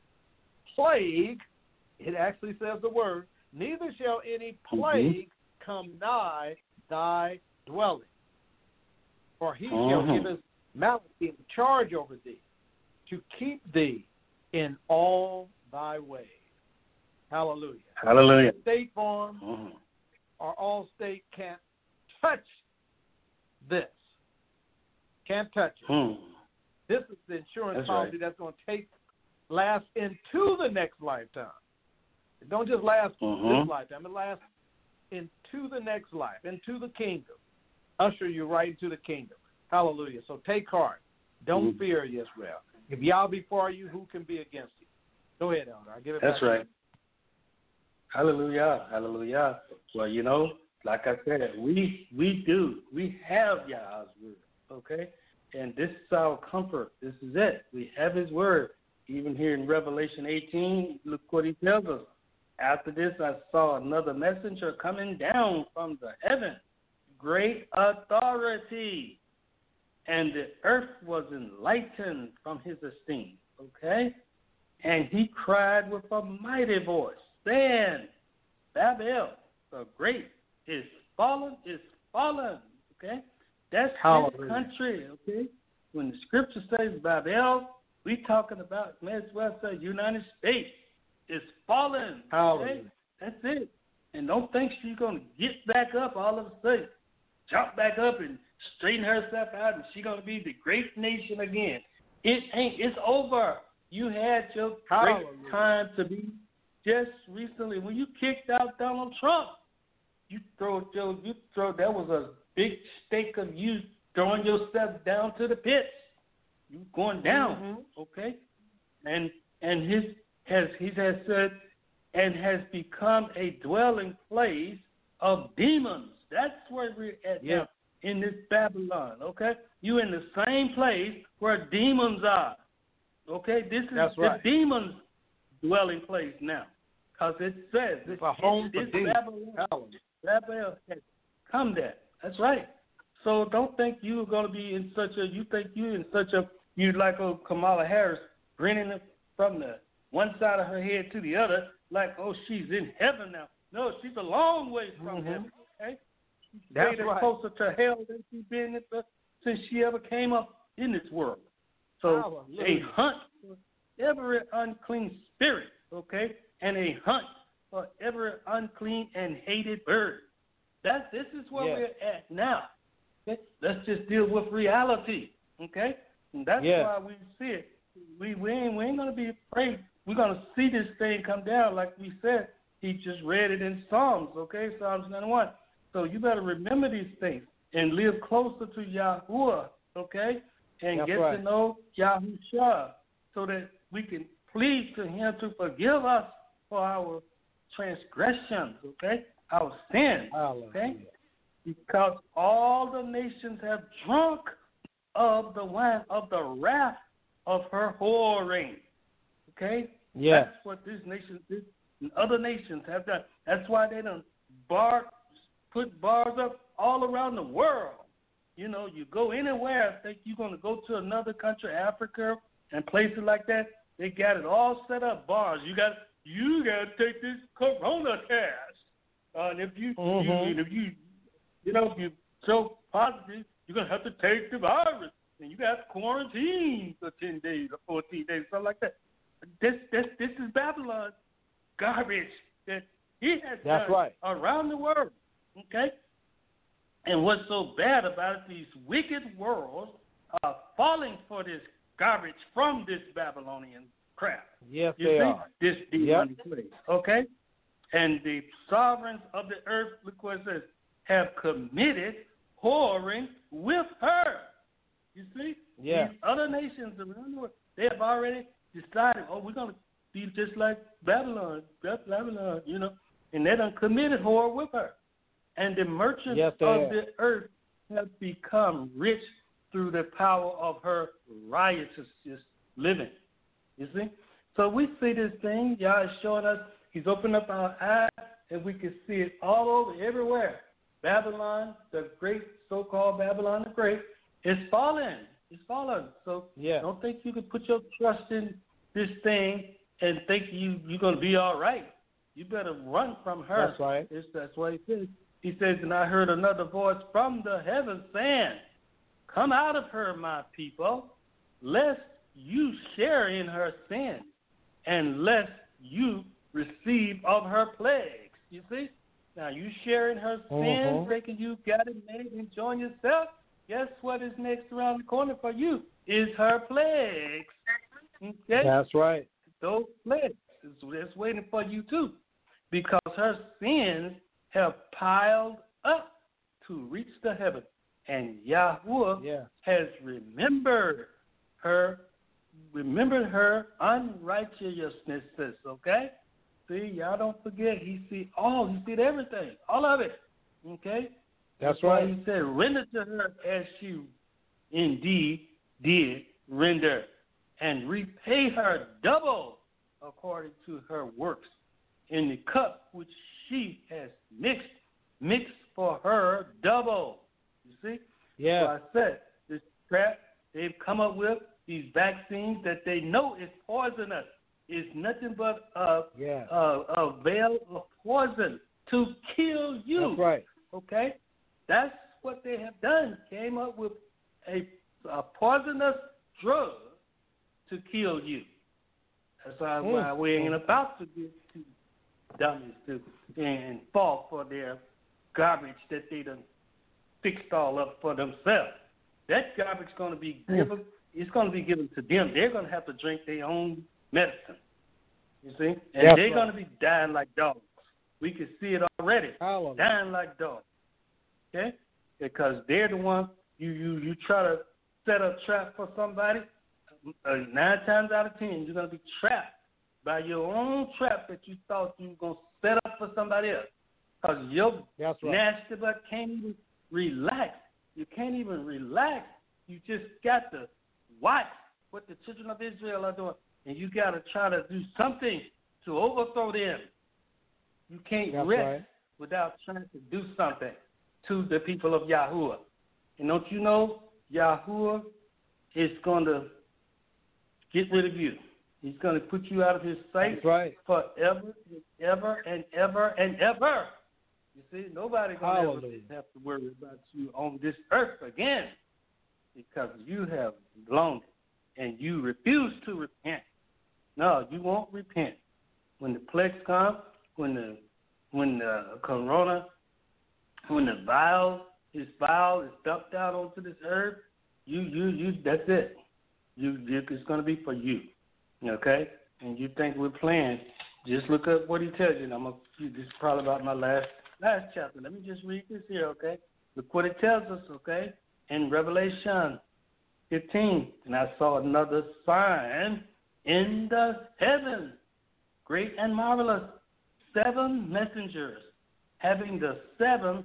plague, it actually says the word, neither shall any plague come nigh thy dwelling. For he shall give his malady charge over thee, to keep thee in all thy ways. Hallelujah. Hallelujah. State Farm or Allstate can't touch this. Can't touch it. This is the insurance policy that's going to last into the next lifetime. It don't just last this lifetime. It lasts into the next life, into the kingdom. Usher you right into the kingdom. Hallelujah. So take heart. Don't fear, Israel. If Yah be for you, who can be against you? Go ahead, Elder. I'll give it back. That's right. Hallelujah. Hallelujah. Well, you know, like I said, we have Yah's word, okay? And this is our comfort. This is it. We have his word. Even here in Revelation 18, look what he tells us. After this, I saw another messenger coming down from the heaven, great authority, and the earth was enlightened from his esteem, okay? And he cried with a mighty voice, saying, Babel, the great, is fallen, okay? That's his country, okay? When the scripture says Babel, we talking about, may as well say United States is fallen, okay? That's it. And don't think she's going to get back up all of a sudden, jump back up and straighten herself out, and she's going to be the great nation again. It ain't. It's over. You had your great time to be just recently when you kicked out Donald Trump. That was a big stake of you throwing yourself down to the pits. You going down, okay? And he has said, and has become a dwelling place of demons. That's where we're at now, in this Babylon, okay? You in the same place where demons are, okay? This is the demons' dwelling place now, because it says it's a home for demons. Babylon has come there. That's right. So don't think you're going to be in such a, you like Kamala Harris grinning from the one side of her head to the other, like, oh, she's in heaven now. No, she's a long way from heaven, okay? That's She's right. closer to hell than she's been since she ever came up in this world. So a hunt for every unclean spirit, okay, and a hunt for every unclean and hated bird. This is where we're at now. Okay? Let's just deal with reality, okay? And that's why we see it. We ain't going to be afraid. We're going to see this thing come down, like we said. He just read it in Psalms, okay, Psalms 91. So you better remember these things and live closer to Yahuwah, okay, and get to know Yahushua so that we can plead to him to forgive us for our transgressions, okay, our sins, okay, because all the nations have drunk of the wine of the wrath of her whoring, okay? That's what these nations did and other nations have done. That's why they done put bars up all around the world. You know, you go anywhere, think you're going to go to another country, Africa, and places like that, they got it all set up, bars. You got to take this corona test. And if you so positive, you're going to have to take the virus. And you got to quarantine for 10 days or 14 days, something like that. This is Babylon garbage that he has done around the world, okay? And what's so bad about it, these wicked worlds are falling for this garbage from this Babylonian crap. Yes, they are. This demonic place, okay? And the sovereigns of the earth, look what it says, have committed whoring with her. You see? These other nations around the world, they have already decided, we're going to be just like Babylon, you know, and they done committed whore with her. And the merchants of the earth have become rich through the power of her riotous living. You see? So we see this thing. Yah is showing us, he's opened up our eyes, and we can see it all over, everywhere. Babylon, the great, so-called Babylon the Great, is falling. It's fallen. So don't think you can put your trust in this thing and think you're going to be all right. You better run from her. That's right. That's what he says. He says, and I heard another voice from the heavens saying, come out of her, my people, lest you share in her sins, and lest you receive of her plagues. You see? Now, you share in her sins, thinking you got it made, enjoying yourself. Guess what is next around the corner for you is her plagues. Okay? That's right. Those plagues is waiting for you too, because her sins have piled up to reach the heaven, and Yahuwah has remembered her unrighteousnesses. Okay, see, y'all don't forget. He see everything, all of it. Okay, that's right. He said, render to her as she indeed did render, and repay her double according to her works in the cup which she has mixed for her double. You see? Yeah. So I said, this crap they've come up with, these vaccines that they know is poisonous, is nothing but a veil of poison to kill you. That's right. Okay? That's what they have done. Came up with a poisonous drug to kill you. That's why we ain't about to get too dummies to and fall for their garbage that they done fixed all up for themselves. That garbage going to be given. It's going to be given to them. They're going to have to drink their own medicine. You see, and they're going to be dying like dogs. We can see it already. Dying like dogs. Okay, because they're the ones you try to set a trap for somebody. 9 times out of 10, you're going to be trapped by your own trap that you thought you were going to set up for somebody else. Because your nasty butt can't even relax. You can't even relax. You just got to watch what the children of Israel are doing, and you got to try to do something to overthrow them. You can't rest without trying to do something to the people of Yahuwah. And don't you know, Yahuwah is going to get rid of you. He's going to put you out of his sight. That's right. Forever and ever and ever and ever. You see, nobody's going to ever have to worry about you on this earth again because you have blown it and you refuse to repent. No, you won't repent. When the plagues come, when the corona, when the his vial is dumped out onto this earth, you that's it. It's going to be for you. Okay? And you think we're playing, just look up what he tells you. And this is probably about my last chapter. Let me just read this here, okay? Look what it tells us, okay? In Revelation 15, and I saw another sign in the heavens, great and marvelous, 7 messengers, having the 7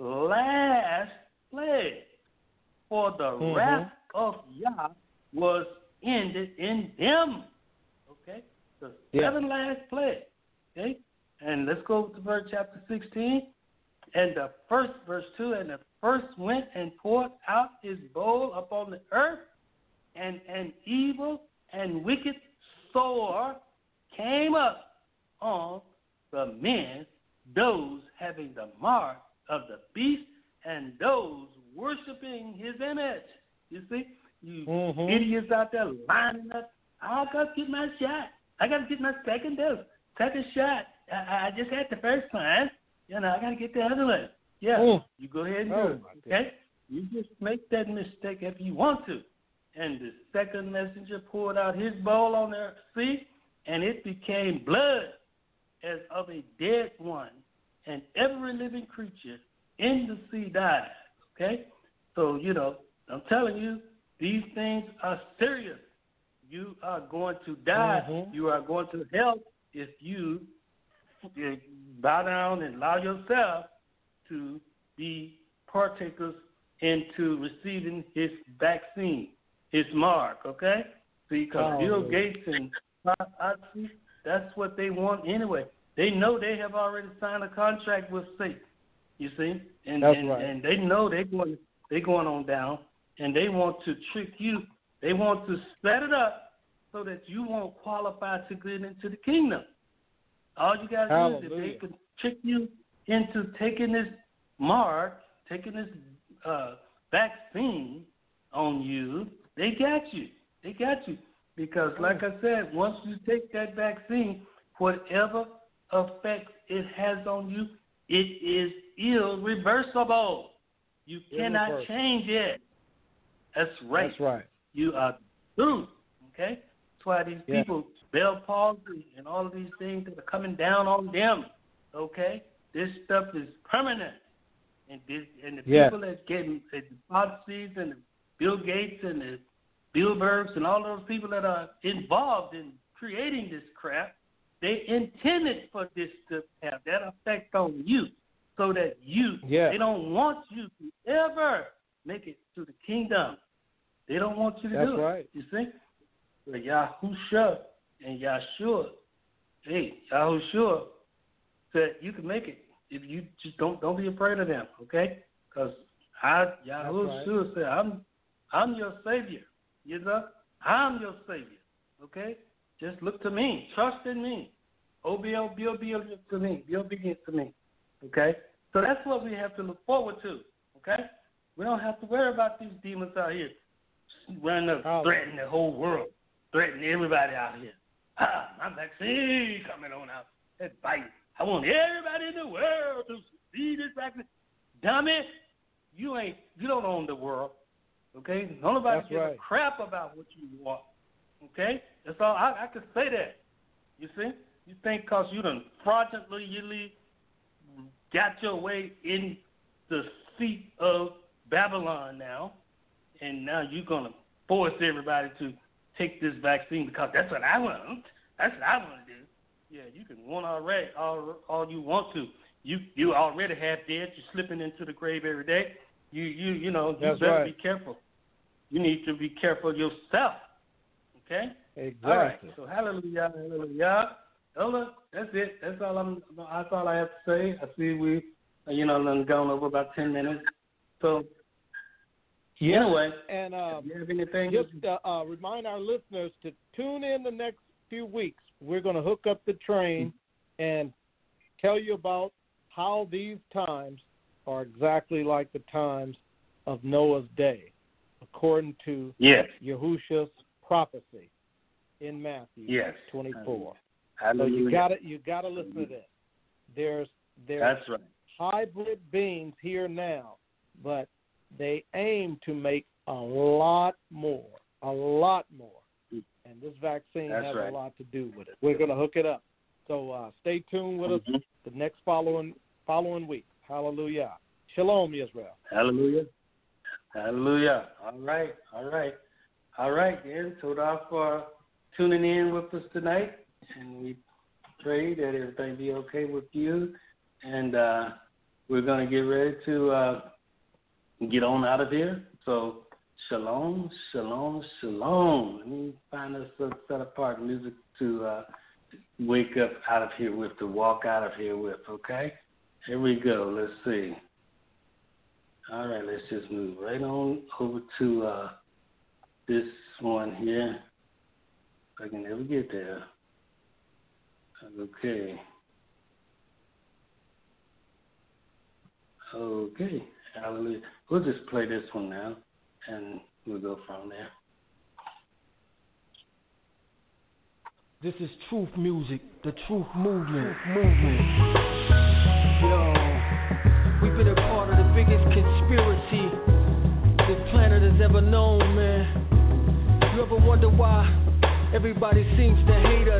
last plague. For the wrath of Yah was ended in them. Okay? The 7 last plague. Okay? And let's go to verse chapter 16. And the first, verse 2, and the first went and poured out his bowl upon the earth, and an evil and wicked sore came up on the men, those having the mark of the beast, and those worshiping his image. You see? You idiots out there lining up. I got to get my shot. I got to get my second shot. I just had the first one. I got to get the other one. Yeah, you go ahead and do it. Okay? You just make that mistake if you want to. And the second messenger poured out his bowl on the sea, and it became blood as of a dead one, and every living creature in the sea died. Okay? So, I'm telling you, these things are serious. You are going to die. You are going to hell if you bow down and allow yourself to be partakers into receiving his vaccine, his mark, okay? See, because Bill Gates and Oxy, that's what they want anyway. They know they have already signed a contract with Satan, you see? And they know they're going on down, and they want to trick you. They want to set it up so that you won't qualify to get into the kingdom. All you got to do is if they can trick you into taking this mark, taking this vaccine on you, they got you. They got you. Because like I said, once you take that vaccine, whatever effects it has on you, it is irreversible. You cannot change it. That's right. That's right. You are through. Okay? That's why these people, Bell palsy and all of these things that are coming down on them. Okay? This stuff is permanent. And the people that's getting the Fauci's and the Bill Gates and the Bilderbergs and all those people that are involved in creating this crap, they intended for this to have that effect on you so that they don't want you to ever make it to the kingdom. They don't want you to do it. That's right. You see? But Yahusha and Yahshua, Yahushua said you can make it if you just don't be afraid of them, okay? Because Yahushua said, I'm your Savior. You know? I'm your Savior, okay? Just look to me. Trust in me. Be obedient to me. Be obedient to me, okay? So that's what we have to look forward to, okay? We don't have to worry about these demons out here running up, threatening the whole world, threatening everybody out here. My vaccine coming on out. That's biting. I want everybody in the world to see this vaccine. Dummy, you don't own the world, okay? Nobody gives a crap about what you want, okay? That's all. I can say that. You see? You think because you done fraudulently got your way in the seat of Babylon now, and now you're going to force everybody to take this vaccine because that's what I want. That's what I want to do. Yeah, you can want already all you want to. You already half dead. You're slipping into the grave every day. You better be careful. You need to be careful yourself. Okay? Exactly. All right. So hallelujah, hallelujah. Look, that's it. That's all I have to say. I see we, done gone over about 10 minutes. So Yeah. Anyway, and do you have anything? just remind our listeners to tune in the next few weeks. We're going to hook up the train and tell you about how these times are exactly like the times of Noah's day, according to Yahushua's prophecy in Matthew 24. Hallelujah. So you gotta listen to this. There's That's right. hybrid beings here now, but they aim to make a lot more. And this vaccine has a lot to do with it. We're going to hook it up. So stay tuned with us the next following week. Hallelujah. Shalom, Israel. Hallelujah. Hallelujah. All right. Then, Todah for tuning in with us tonight. And we pray that everything be okay with you. And we're going to get ready to get on out of here. So, shalom, shalom, shalom. Let me find us some set apart music to wake up out of here with, to walk out of here with, okay? Here we go. Let's see. All right, let's just move right on over to this one here. If I can ever get there. Okay. Hallelujah. We'll just play this one now, and we'll go from there. This is Truth Music, the Truth Movement. Yo, we've been a part of the biggest conspiracy this planet has ever known, man. You ever wonder why everybody seems to hate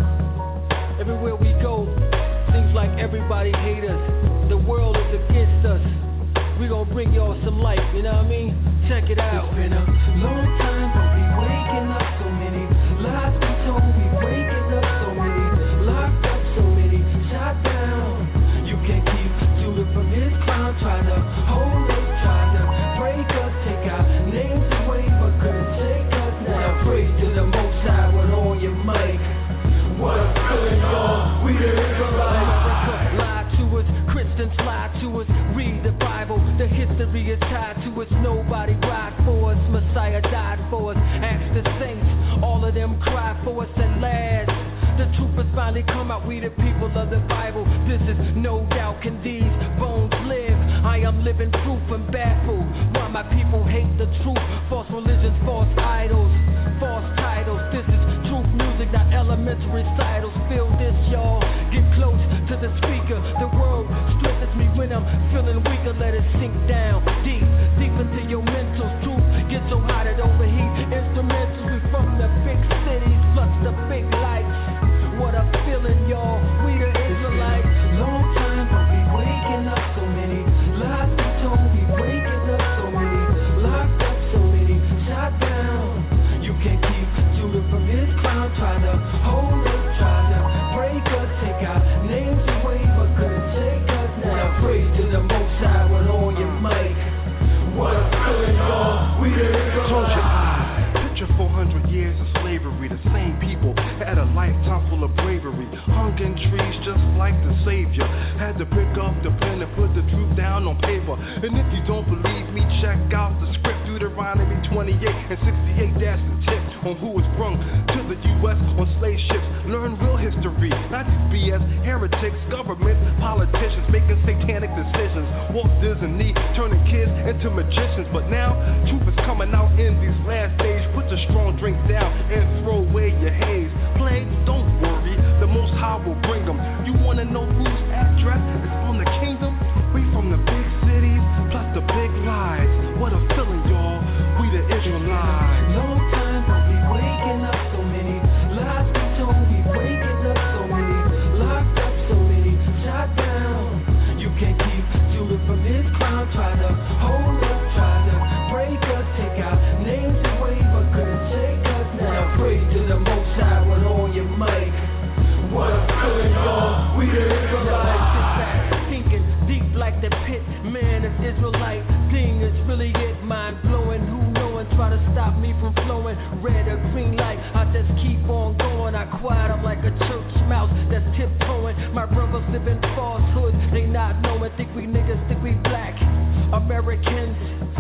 us? Everywhere we go, seems like everybody hates us. The world is against us. We gon' bring y'all some light, you know what I mean? Check it out. It's been a long time, but we waking up so many lies we told. We waking up so many, locked up so many, shot down. You can't keep Judah from his crown, trying to hold us, trying to break us, take our names away, but couldn't take us. Now praise to the Most High when on your mic. What up, good y'all? We the Israelites. Lie to us, Christians lie to us. Read the Bible, the history is tied to us. Nobody ride for us, Messiah died for us. Ask the saints, all of them cry for us at last. The truth has finally come out, we the people of the Bible. This is no doubt, can these bones live? I am living proof and baffled why my people hate the truth. False religions, false idols, false titles. This is truth music, not elementary recitals. Feel this, y'all, get close to the speaker. The word strengthens me when I'm feeling weaker. Let it sink down deep into your mental. Truth gets so hot it overheat. Instrumentals, we from the big cities plus the big lights. What a feeling, y'all. We the Israelites. Long time, but we waking up so many lies we told. We waking up so many, locked up so many, shot down. You can't keep Judah from his crown, trying to hold us, trying to break us, take our names away, but couldn't take us. Now praise to the Most High when on your mic. What up, good y'all? We the Israelites. Close your eyes. Picture 400 years of slavery. The same people had a lifetime full of bravery. Hung in trees just like the Savior. Had to pick up the pen and put the truth down on paper. And if you don't believe me, check out the script. Deuteronomy 28 and 68. That's the tip on who was brung to the U.S. on slave ships. Learn real history, not these BS heretics, governments, politicians making satanic decisions. Walt Disney turning kids into magicians. But now, truth is coming out in these last days. Put the strong drink down and throw away your haze. Play, don't worry, the Most High will bring them. You wanna know whose address is on the kingdom? We from the big cities, plus the big lies. What a feeling, y'all, we the Israelites. Long time, but we waking up so many lies we told. We waking up so many, locked up so many, shot down. You can't keep Judah from his crown, trying to hold us, trying to break us, take our names away, but couldn't take us. Now praise to the Most High when on your mic. What up, good y'all? We the Israelites. Thinking deep like the pit, man, this Israelite thing is really it, mind blowing. Who knowing, try to stop me from flowing. Red or green light, I just keep on going. I quiet up like a church mouse that's tiptoeing. My brothers live in falsehood, they not knowing. Think we niggas, think we black Americans. Them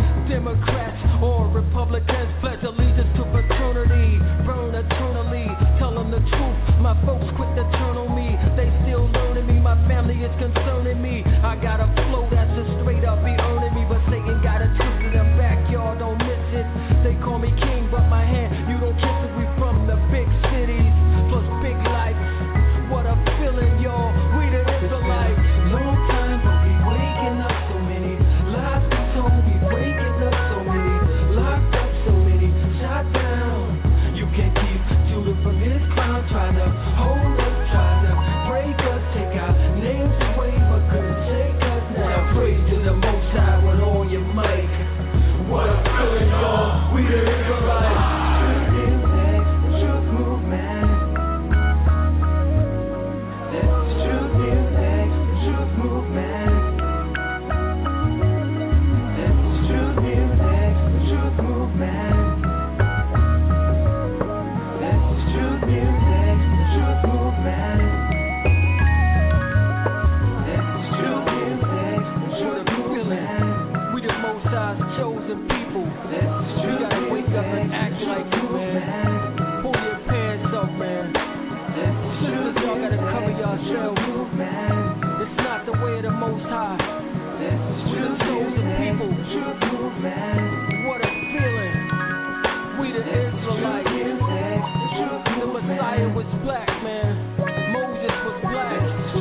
Democrats or Republicans pledge allegiance to fraternity, burn eternally, tell them the truth. My folks quit to turn on me, they still learning me. My family is concerning me. I got a flow that's just straight up be earning me, but Satan got it twisted in backyard, don't miss it. They call me king, but my hand you don't kiss it. We from the big cities plus big lights. What a feeling, y'all. We the Israelites. Long time, but we waking up so many lies we told. We waking up so many, locked up so many, shot down. You can't keep Judah from his crown. Try to hold us, try to break us, take our names away, but couldn't take us now. Praise to the Most High when on your mic. What a feeling, y'all. We the Israelites. Truth movement. It's not the way of the Most High. We're the chosen people. What a feeling. We the Israelites. The Messiah was black, man. Moses was black.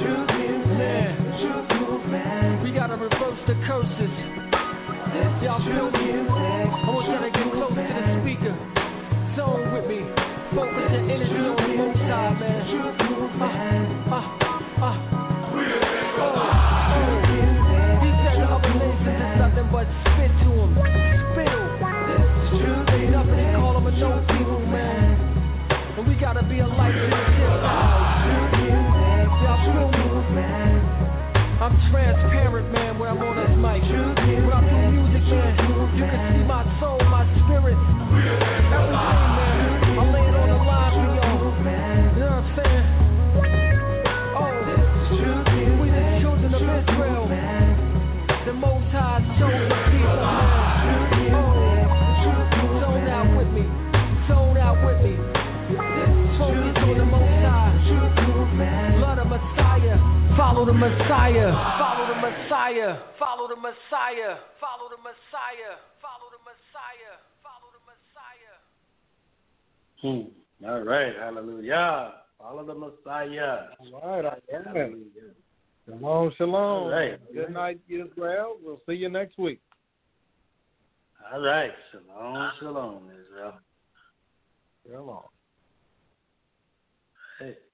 Man, we gotta reverse the curses. Y'all feel me? I want y'all to get close to the speaker. Zone with me. Focus your energy on the Most High, man. He said the other nations is nothing but spit to him. Spittle. Ain't nothing to call him a no people, man. And we gotta be a light to the Gentiles. Y'all feel me? I'm transparent, man, when I'm on this mic. When I do music, man, you can see my soul, my spirit. Everything, man. I'm laying on the line for y'all. You know what I'm saying? We the children of Israel. The Most High chosen people, man. Zone out with me. Zone out with me. Focus on the Most High. Love the Messiah. Follow the Messiah. Follow the Messiah. Follow the Messiah. Follow the Messiah. Follow the Messiah. Follow the Messiah. All right, hallelujah. Follow the Messiah. All right. Shalom, shalom. All right. Good night, Israel. We'll see you next week. All right. Shalom, shalom, Israel. Shalom. Hey.